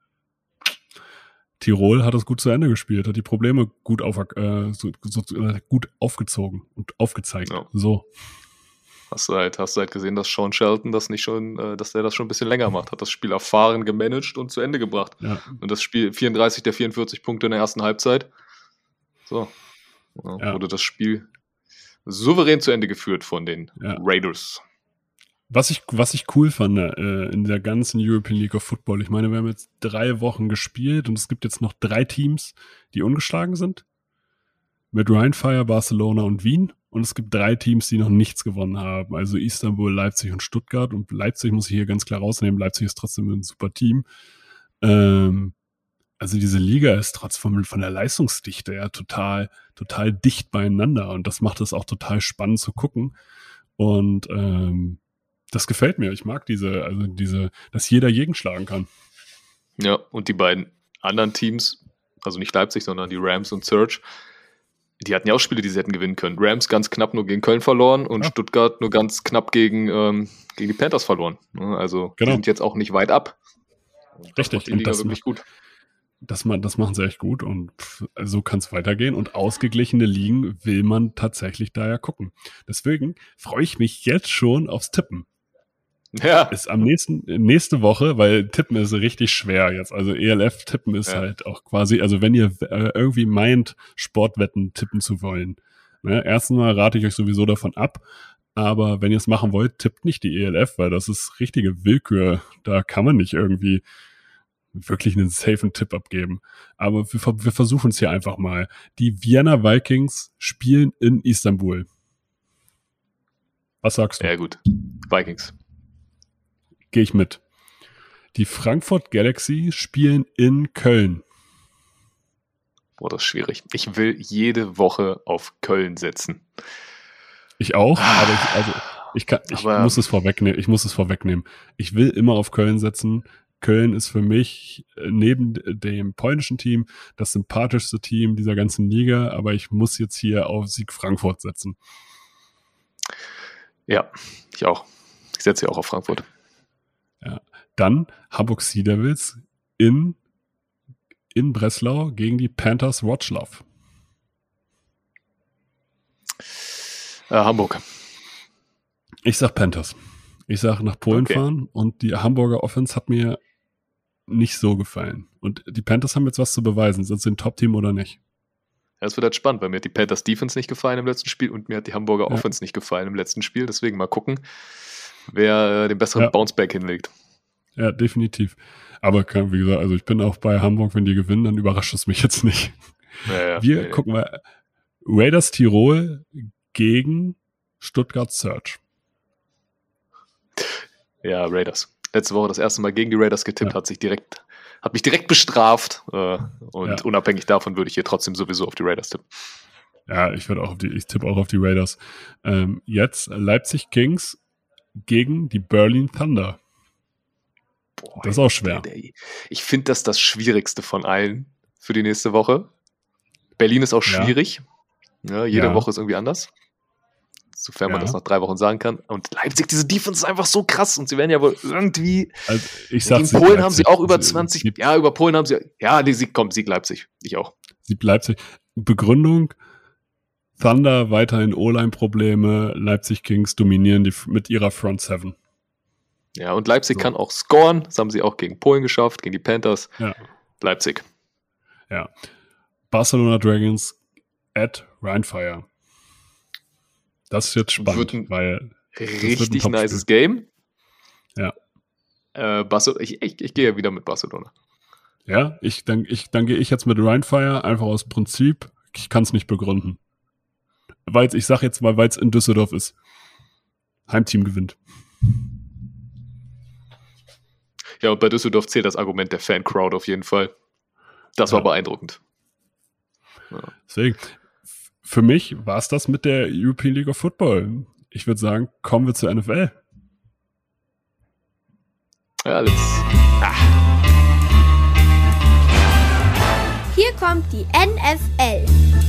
Tirol hat es gut zu Ende gespielt, hat die Probleme gut aufgezogen und aufgezeigt. Ja. So. Hast du halt gesehen, dass Sean Shelton dass der das schon ein bisschen länger macht, hat das Spiel erfahren gemanagt und zu Ende gebracht. Ja. Und das Spiel 34 der 44 Punkte in der ersten Halbzeit. So. Wurde das Spiel souverän zu Ende geführt von den Raiders. Was ich cool fand in der ganzen European League of Football, ich meine, wir haben jetzt 3 Wochen gespielt und es gibt jetzt noch 3 Teams, die ungeschlagen sind. Mit Rheinfire, Barcelona und Wien. Und es gibt 3 Teams, die noch nichts gewonnen haben. Also Istanbul, Leipzig und Stuttgart. Und Leipzig muss ich hier ganz klar rausnehmen. Leipzig ist trotzdem ein super Team. Also diese Liga ist trotzdem von der Leistungsdichte her total dicht beieinander. Und das macht es auch total spannend zu gucken. Und das gefällt mir. Ich mag dass jeder jeden schlagen kann. Ja, und die beiden anderen Teams, also nicht Leipzig, sondern die Rams und Surge, die hatten ja auch Spiele, die sie hätten gewinnen können. Rams ganz knapp nur gegen Köln verloren und Stuttgart nur ganz knapp gegen die Panthers verloren. Also die sind jetzt auch nicht weit ab. Richtig. Die Liga wirklich gut. Das machen sie echt gut und so kann es weitergehen. Und ausgeglichene Ligen will man tatsächlich da ja gucken. Deswegen freue ich mich jetzt schon aufs Tippen. Ja. Ist nächste Woche, weil Tippen ist richtig schwer jetzt. Also ELF-Tippen ist halt auch quasi, also wenn ihr irgendwie meint, Sportwetten tippen zu wollen. Ne, erstens mal rate ich euch sowieso davon ab. Aber wenn ihr es machen wollt, tippt nicht die ELF, weil das ist richtige Willkür. Da kann man nicht irgendwie wirklich einen safen Tipp abgeben. Aber wir versuchen es hier einfach mal. Die Vienna Vikings spielen in Istanbul. Was sagst du? Ja gut, Vikings. Gehe ich mit. Die Frankfurt Galaxy spielen in Köln. Boah, das ist schwierig. Ich will jede Woche auf Köln setzen. Ich auch, aber ich muss es vorwegnehmen. Ich will immer auf Köln setzen. Köln ist für mich neben dem polnischen Team das sympathischste Team dieser ganzen Liga, aber ich muss jetzt hier auf Sieg Frankfurt setzen. Ja, ich auch. Ich setze ja auch auf Frankfurt. Ja. Dann Hamburg Sea Devils in Breslau gegen die Panthers Wrocław. Hamburg. Ich sag Panthers. Ich sag nach Polen fahren und die Hamburger Offense hat mir nicht so gefallen. Und die Panthers haben jetzt was zu beweisen. Sind sie ein Top-Team oder nicht? Ja, es wird halt spannend, weil mir hat die Panthers Defense nicht gefallen im letzten Spiel und mir hat die Hamburger Offense nicht gefallen im letzten Spiel. Deswegen mal gucken, wer den besseren Bounceback hinlegt. Ja, definitiv. Aber wie gesagt, also ich bin auch bei Hamburg, wenn die gewinnen, dann überrascht es mich jetzt nicht. Wir gucken mal. Raiders Tirol gegen Stuttgart Surge. Ja, Raiders. Letzte Woche das erste Mal gegen die Raiders getippt, hat mich direkt bestraft. Unabhängig davon würde ich hier trotzdem sowieso auf die Raiders tippen. Ja, ich tippe auch auf die Raiders. Jetzt Leipzig Kings gegen die Berlin Thunder. Boah, das ist auch schwer. Ich finde das Schwierigste von allen für die nächste Woche. Berlin ist auch schwierig. Ja, jede Woche ist irgendwie anders. Sofern man das nach 3 Wochen sagen kann. Und Leipzig, diese Defense ist einfach so krass. Und sie werden ja wohl irgendwie... Also ich sag, gegen Polen Leipzig, haben sie auch über 20... über Polen haben sie... Ja, Sieg Leipzig. Ich auch. Sieg Leipzig. Begründung: Thunder weiterhin O-Line-Probleme. Leipzig Kings dominieren mit ihrer Front Seven. Ja, und Leipzig kann auch scoren. Das haben sie auch gegen Polen geschafft, gegen die Panthers. Ja. Leipzig. Ja. Barcelona Dragons at Rheinfire. Das ist jetzt spannend, weil richtig nices Game. Ja. Ich gehe ja wieder mit Barcelona. Ja, dann gehe ich jetzt mit Rheinfire, einfach aus Prinzip. Ich kann es nicht begründen. Weil es in Düsseldorf ist. Heimteam gewinnt. Ja, und bei Düsseldorf zählt das Argument der Fan-Crowd auf jeden Fall. Das war beeindruckend. Ja. Deswegen, für mich war es das mit der European League of Football. Ich würde sagen, kommen wir zur NFL. Ja, Hier kommt die NFL.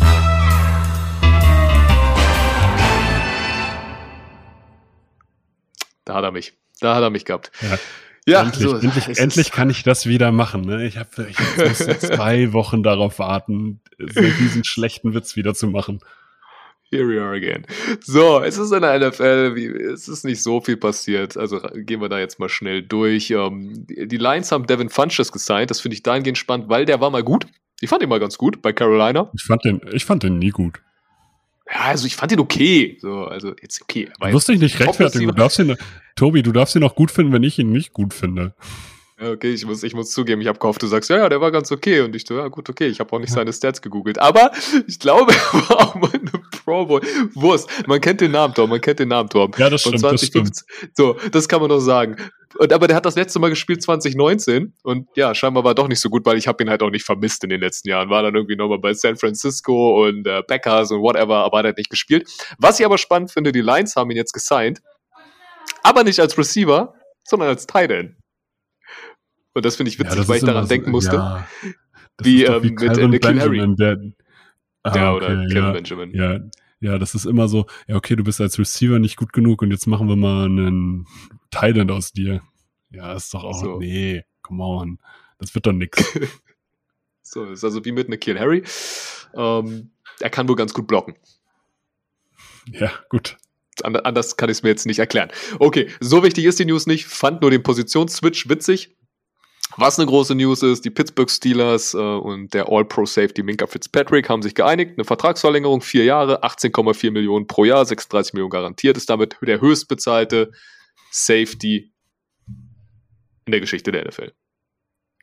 Da hat er mich gehabt. Ja, endlich kann ich das wieder machen. Ne? Ich musste 2 Wochen darauf warten, diesen schlechten Witz wieder zu machen. Here we are again. So, es ist in der NFL, es ist nicht so viel passiert, also gehen wir da jetzt mal schnell durch. Die Lions haben Devin Funchess gesigned, das finde ich dahingehend spannend, weil der war mal gut. Ich fand ihn mal ganz gut bei Carolina. Ich fand den nie gut. Ja, also ich fand ihn okay. So, also jetzt okay. Du musst dich nicht rechtfertigen. Tobi, du darfst ihn auch gut finden, wenn ich ihn nicht gut finde. Ja, okay, ich muss zugeben, ich habe gehofft, du sagst, ja, der war ganz okay. Und ich so, ja gut, okay, ich habe auch nicht seine Stats gegoogelt. Aber ich glaube, er war auch mal eine Pro Bowl. Wurst, man kennt den Namen, Tom. Ja, das stimmt, das stimmt. So, das kann man doch sagen. Aber der hat das letzte Mal gespielt 2019 und ja, scheinbar war doch nicht so gut, weil ich habe ihn halt auch nicht vermisst in den letzten Jahren. War dann irgendwie nochmal bei San Francisco und Packers und whatever, aber hat halt nicht gespielt. Was ich aber spannend finde, die Lions haben ihn jetzt gesigned, aber nicht als Receiver, sondern als Tight End. Und das finde ich witzig, weil ich daran denken musste, wie mit N'Keal Harry. Kevin Benjamin. Ja, das ist immer so, ja okay, du bist als Receiver nicht gut genug und jetzt machen wir mal einen Tight End aus dir. Ja, ist doch auch, so. Nee, come on. Das wird doch nix. So, ist also wie mit N'Keal Harry. Er kann wohl ganz gut blocken. Ja, gut. Anders kann ich es mir jetzt nicht erklären. Okay, so wichtig ist die News nicht. Fand nur den Positionsswitch witzig. Was eine große News ist, die Pittsburgh Steelers und der All-Pro-Safety Minkah Fitzpatrick haben sich geeinigt. Eine Vertragsverlängerung, 4 Jahre, 18,4 Millionen pro Jahr, 36 Millionen garantiert. Ist damit der höchstbezahlte Safety in der Geschichte der NFL.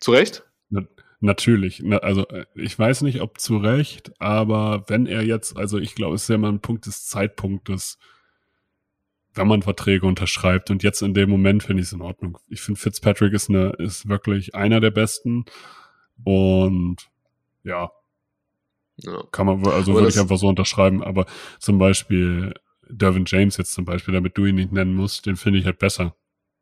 Zu Recht? Natürlich. Also ich weiß nicht, ob zu Recht, aber wenn er jetzt, also ich glaube, es ist ja immer ein Punkt des Zeitpunktes, wenn man Verträge unterschreibt, und jetzt in dem Moment finde ich es in Ordnung. Ich finde, Fitzpatrick ist wirklich einer der Besten, und ja, kann man, also würde ich einfach so unterschreiben, aber zum Beispiel Derwin James jetzt zum Beispiel, damit du ihn nicht nennen musst, den finde ich halt besser.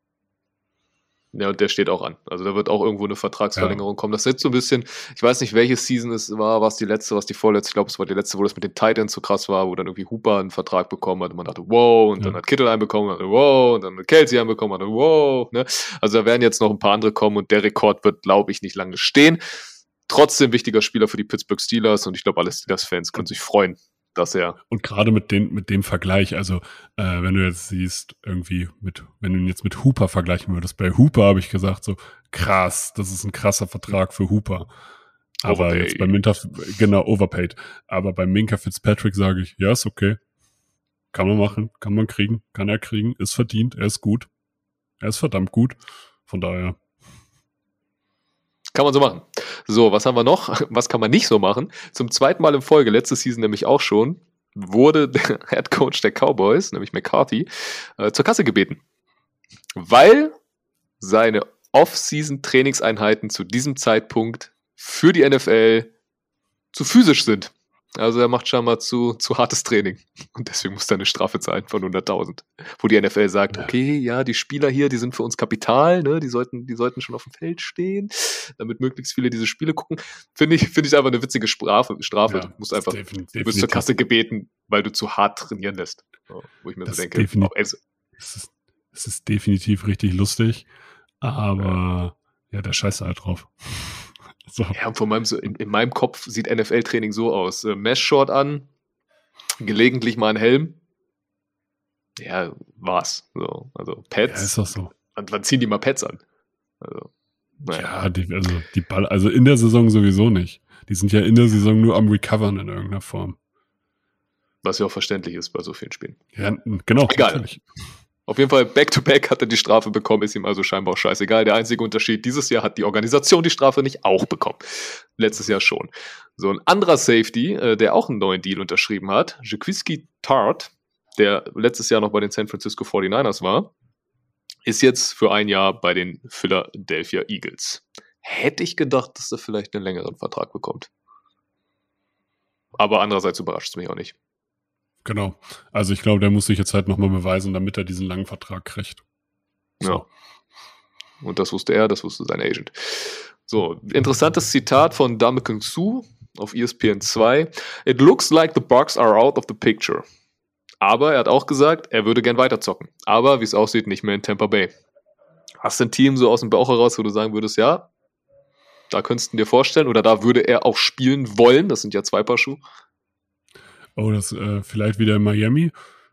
Ja, und der steht auch an. Also da wird auch irgendwo eine Vertragsverlängerung kommen. Das ist jetzt so ein bisschen, ich weiß nicht, welche Season es war es die letzte, was die vorletzte, ich glaube, es war die letzte, wo das mit den Titans so krass war, wo dann irgendwie Hooper einen Vertrag bekommen hat und man dachte, wow, und dann hat Kittle einen bekommen, und dachte, wow, und dann hat Kelsey einen bekommen, und dachte, wow, ne? Also da werden jetzt noch ein paar andere kommen, und der Rekord wird, glaube ich, nicht lange stehen. Trotzdem wichtiger Spieler für die Pittsburgh Steelers, und ich glaube, alle Steelers-Fans können sich freuen, dass er... Und gerade mit dem Vergleich, also wenn du jetzt siehst, irgendwie wenn du ihn jetzt mit Hooper vergleichen würdest, bei Hooper habe ich gesagt, so krass, das ist ein krasser Vertrag für Hooper. Aber overpaid. Jetzt bei Minka, genau, overpaid. Aber bei Minkah Fitzpatrick sage ich, ja, ist okay. Kann man machen, kann man kriegen, kann er kriegen, ist verdient, er ist gut. Er ist verdammt gut. Von daher... Kann man so machen. So, was haben wir noch? Was kann man nicht so machen? Zum zweiten Mal in Folge, letzte Season nämlich auch schon, wurde der Head Coach der Cowboys, nämlich McCarthy, zur Kasse gebeten. Weil seine Off-Season-Trainingseinheiten zu diesem Zeitpunkt für die NFL zu physisch sind. Also er macht scheinbar zu hartes Training. Und deswegen muss er eine Strafe zahlen von 100.000. Wo die NFL sagt, okay, ja, die Spieler hier, die sind für uns Kapital, ne? Die sollten schon auf dem Feld stehen, damit möglichst viele diese Spiele gucken. Finde ich einfach eine witzige Strafe. Ja, du musst einfach, du wirst zur Kasse gebeten, weil du zu hart trainieren lässt. So, wo ich mir so denke, es ist definitiv richtig lustig, aber ja, der scheißt halt drauf. So. Ja, und in meinem Kopf sieht NFL-Training so aus. Mesh-Short an, gelegentlich mal ein Helm. Ja, war's. So, also Pads. Ja, ist doch so. Wann ziehen die mal Pads an? Also, naja. Ja, die Ball, also in der Saison sowieso nicht. Die sind ja in der Saison nur am Recovern in irgendeiner Form. Was ja auch verständlich ist bei so vielen Spielen. Ja, genau. Egal. Natürlich. Auf jeden Fall, Back-to-Back hat er die Strafe bekommen, ist ihm also scheinbar auch scheißegal. Der einzige Unterschied, dieses Jahr hat die Organisation die Strafe nicht auch bekommen. Letztes Jahr schon. So, ein anderer Safety, der auch einen neuen Deal unterschrieben hat, Jaquiski Tartt, der letztes Jahr noch bei den San Francisco 49ers war, ist jetzt für ein Jahr bei den Philadelphia Eagles. Hätte ich gedacht, dass er vielleicht einen längeren Vertrag bekommt. Aber andererseits überrascht es mich auch nicht. Genau. Also ich glaube, der muss sich jetzt halt nochmal beweisen, damit er diesen langen Vertrag kriegt. So. Ja. Und das wusste er, das wusste sein Agent. So, interessantes Zitat von Ndamukong Suh auf ESPN 2. It looks like the Bucs are out of the picture. Aber er hat auch gesagt, er würde gern weiterzocken. Aber wie es aussieht, nicht mehr in Tampa Bay. Hast du ein Team so aus dem Bauch heraus, wo du sagen würdest, ja, da könntest du dir vorstellen, oder da würde er auch spielen wollen? Das sind ja 2 Paar Schuhe. Oh, das vielleicht wieder in Miami?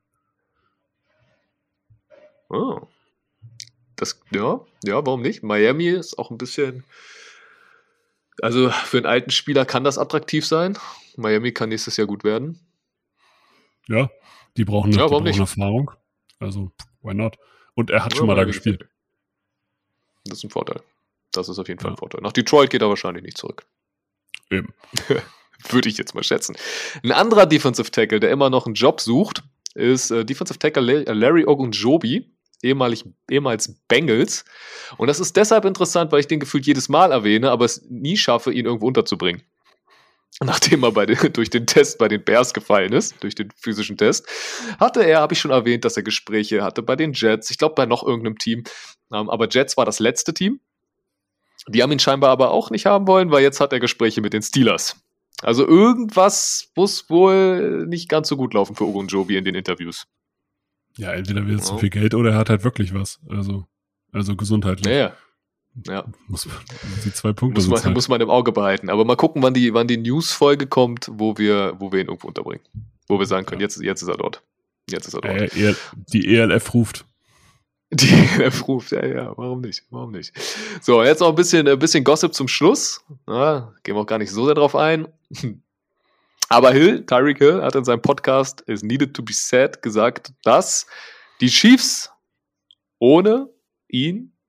Oh. Ja, warum nicht? Miami ist auch ein bisschen, also für einen alten Spieler kann das attraktiv sein. Miami kann nächstes Jahr gut werden. Ja, die brauchen Erfahrung. Also, why not? Und er hat schon mal da gespielt. Das ist ein Vorteil. Das ist auf jeden Fall ein Vorteil. Nach Detroit geht er wahrscheinlich nicht zurück. Eben. Würde ich jetzt mal schätzen. Ein anderer Defensive Tackle, der immer noch einen Job sucht, ist Defensive Tackle Larry Ogunjobi, ehemals Bengals. Und das ist deshalb interessant, weil ich den gefühlt jedes Mal erwähne, aber es nie schaffe, ihn irgendwo unterzubringen. Nachdem er durch den Test bei den Bears gefallen ist, durch den physischen Test, habe ich schon erwähnt, dass er Gespräche hatte bei den Jets, ich glaube bei noch irgendeinem Team, aber Jets war das letzte Team. Die haben ihn scheinbar aber auch nicht haben wollen, weil jetzt hat er Gespräche mit den Steelers. Also irgendwas muss wohl nicht ganz so gut laufen für Ogunjobi in den Interviews. Ja, entweder will er zu viel Geld oder er hat halt wirklich was. Also gesundheitlich. Ja. Die 2 Punkte muss man im Auge behalten. Aber mal gucken, wann die News-Folge kommt, wo wir ihn irgendwo unterbringen. Wo wir sagen können, jetzt ist er dort. Die ELF ruft. Die ELF ruft, ja, warum nicht? So, jetzt noch ein bisschen Gossip zum Schluss. Gehen wir auch gar nicht so sehr drauf ein. Aber Tyreek Hill hat in seinem Podcast It Needed to Be Said gesagt, dass die Chiefs ohne ihn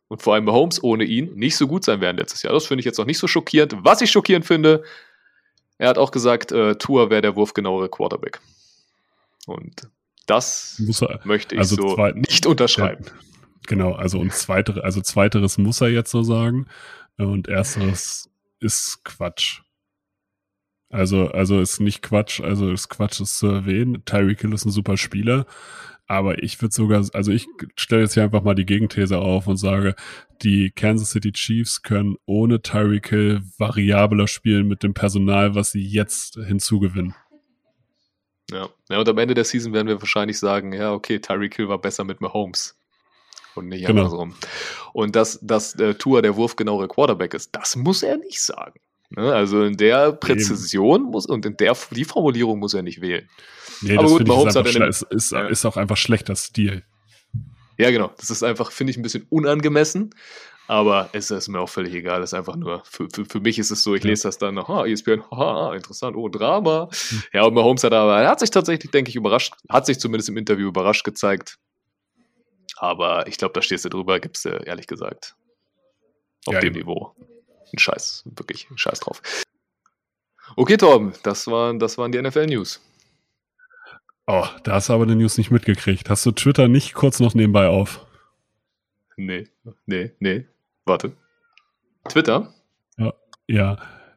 und vor allem Mahomes ohne ihn nicht so gut sein werden letztes Jahr. Das finde ich jetzt noch nicht so schockierend. Was ich schockierend finde, er hat auch gesagt, Tua wäre der wurfgenauere Quarterback. Und das möchte ich nicht unterschreiben. Ja, genau, also zweiteres muss er jetzt so sagen und ersteres ist Quatsch. Also ist nicht Quatsch, also ist Quatsch, es zu erwähnen. Tyreek Hill ist ein super Spieler, aber ich würde sogar, also ich stelle jetzt hier einfach mal die Gegenthese auf und sage, die Kansas City Chiefs können ohne Tyreek Hill variabler spielen mit dem Personal, was sie jetzt hinzugewinnen. Ja, und am Ende der Season werden wir wahrscheinlich sagen, ja, okay, Tyreek Hill war besser mit Mahomes und nicht andersrum. Und dass Tua der wurfgenauere Quarterback ist, das muss er nicht sagen. Also in der Präzision die Formulierung muss er nicht wählen. Nee, aber gut, Mahomes ist auch einfach schlechter Stil. Ja, genau. Das ist einfach, finde ich, ein bisschen unangemessen. Aber es ist mir auch völlig egal. Es ist einfach nur, für mich ist es so, ich lese das dann, ESPN, interessant, Drama. Ja, und Mahomes er hat sich tatsächlich, denke ich, hat sich zumindest im Interview überrascht gezeigt. Aber ich glaube, da stehst du drüber, gibst du ehrlich gesagt auf dem Niveau. Wirklich ein Scheiß drauf. Okay, Torben, das waren die NFL-News. Oh, da hast du aber die News nicht mitgekriegt. Hast du Twitter nicht kurz noch nebenbei auf? Nee. Warte. Twitter? Ja.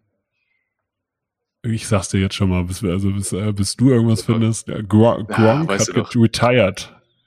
Ich sag's dir jetzt schon mal, bis du irgendwas findest. Gronk hat retired.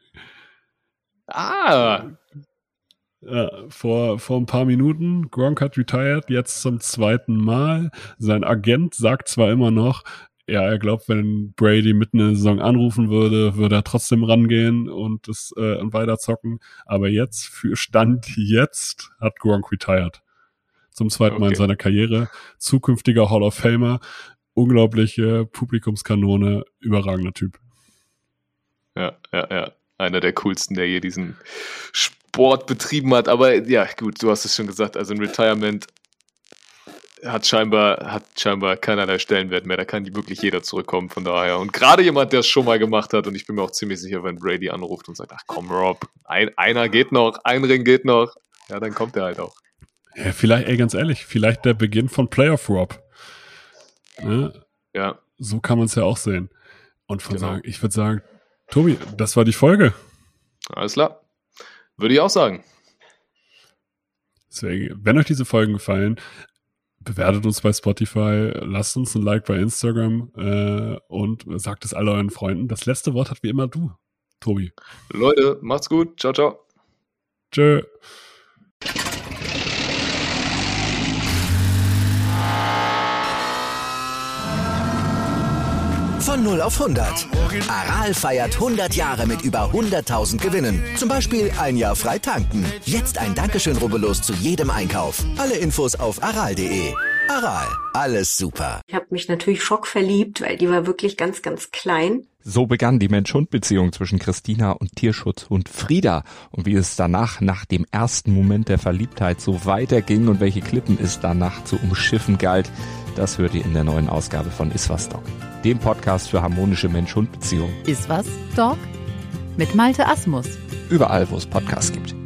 Vor ein paar Minuten, Gronk hat retired, jetzt zum 2. Mal. Sein Agent sagt zwar immer noch, er glaubt, wenn Brady mitten in der Saison anrufen würde er trotzdem rangehen und das weiter zocken. Aber Stand jetzt hat Gronk retired. Zum 2. Mal in seiner Karriere. Zukünftiger Hall of Famer. Unglaubliche Publikumskanone. Überragender Typ. Ja. Einer der coolsten, der je diesen Sport betrieben hat. Aber ja, gut, du hast es schon gesagt. Also ein Retirement hat scheinbar keinerlei Stellenwert mehr. Da kann wirklich jeder zurückkommen, von daher. Und gerade jemand, der es schon mal gemacht hat, und ich bin mir auch ziemlich sicher, wenn Brady anruft und sagt, ach komm, Rob, einer geht noch, ein Ring geht noch, ja, dann kommt er halt auch. Ja, vielleicht, ganz ehrlich, vielleicht der Beginn von Playoff Rob. Ja. So kann man es ja auch sehen. Und ich würde sagen, Tobi, das war die Folge. Alles klar. Würde ich auch sagen. Deswegen, wenn euch diese Folgen gefallen, bewertet uns bei Spotify, lasst uns ein Like bei Instagram und sagt es all euren Freunden. Das letzte Wort hat wie immer du, Tobi. Leute, macht's gut. Ciao, ciao. Tschö. Von 0 auf 100. Aral feiert 100 Jahre mit über 100.000 Gewinnen. Zum Beispiel ein Jahr frei tanken. Jetzt ein Dankeschön, rubbellos zu jedem Einkauf. Alle Infos auf aral.de. Aral, alles super. Ich habe mich natürlich schockverliebt, weil die war wirklich ganz, ganz klein. So begann die Mensch-Hund-Beziehung zwischen Christina und Tierschutzhund Frieda. Und wie es danach, nach dem ersten Moment der Verliebtheit, so weiterging und welche Klippen es danach zu umschiffen galt, das hört ihr in der neuen Ausgabe von Iswas Dog, dem Podcast für harmonische Mensch-Hund-Beziehungen. Iswas Dog? Mit Malte Asmus. Überall, wo es Podcasts gibt.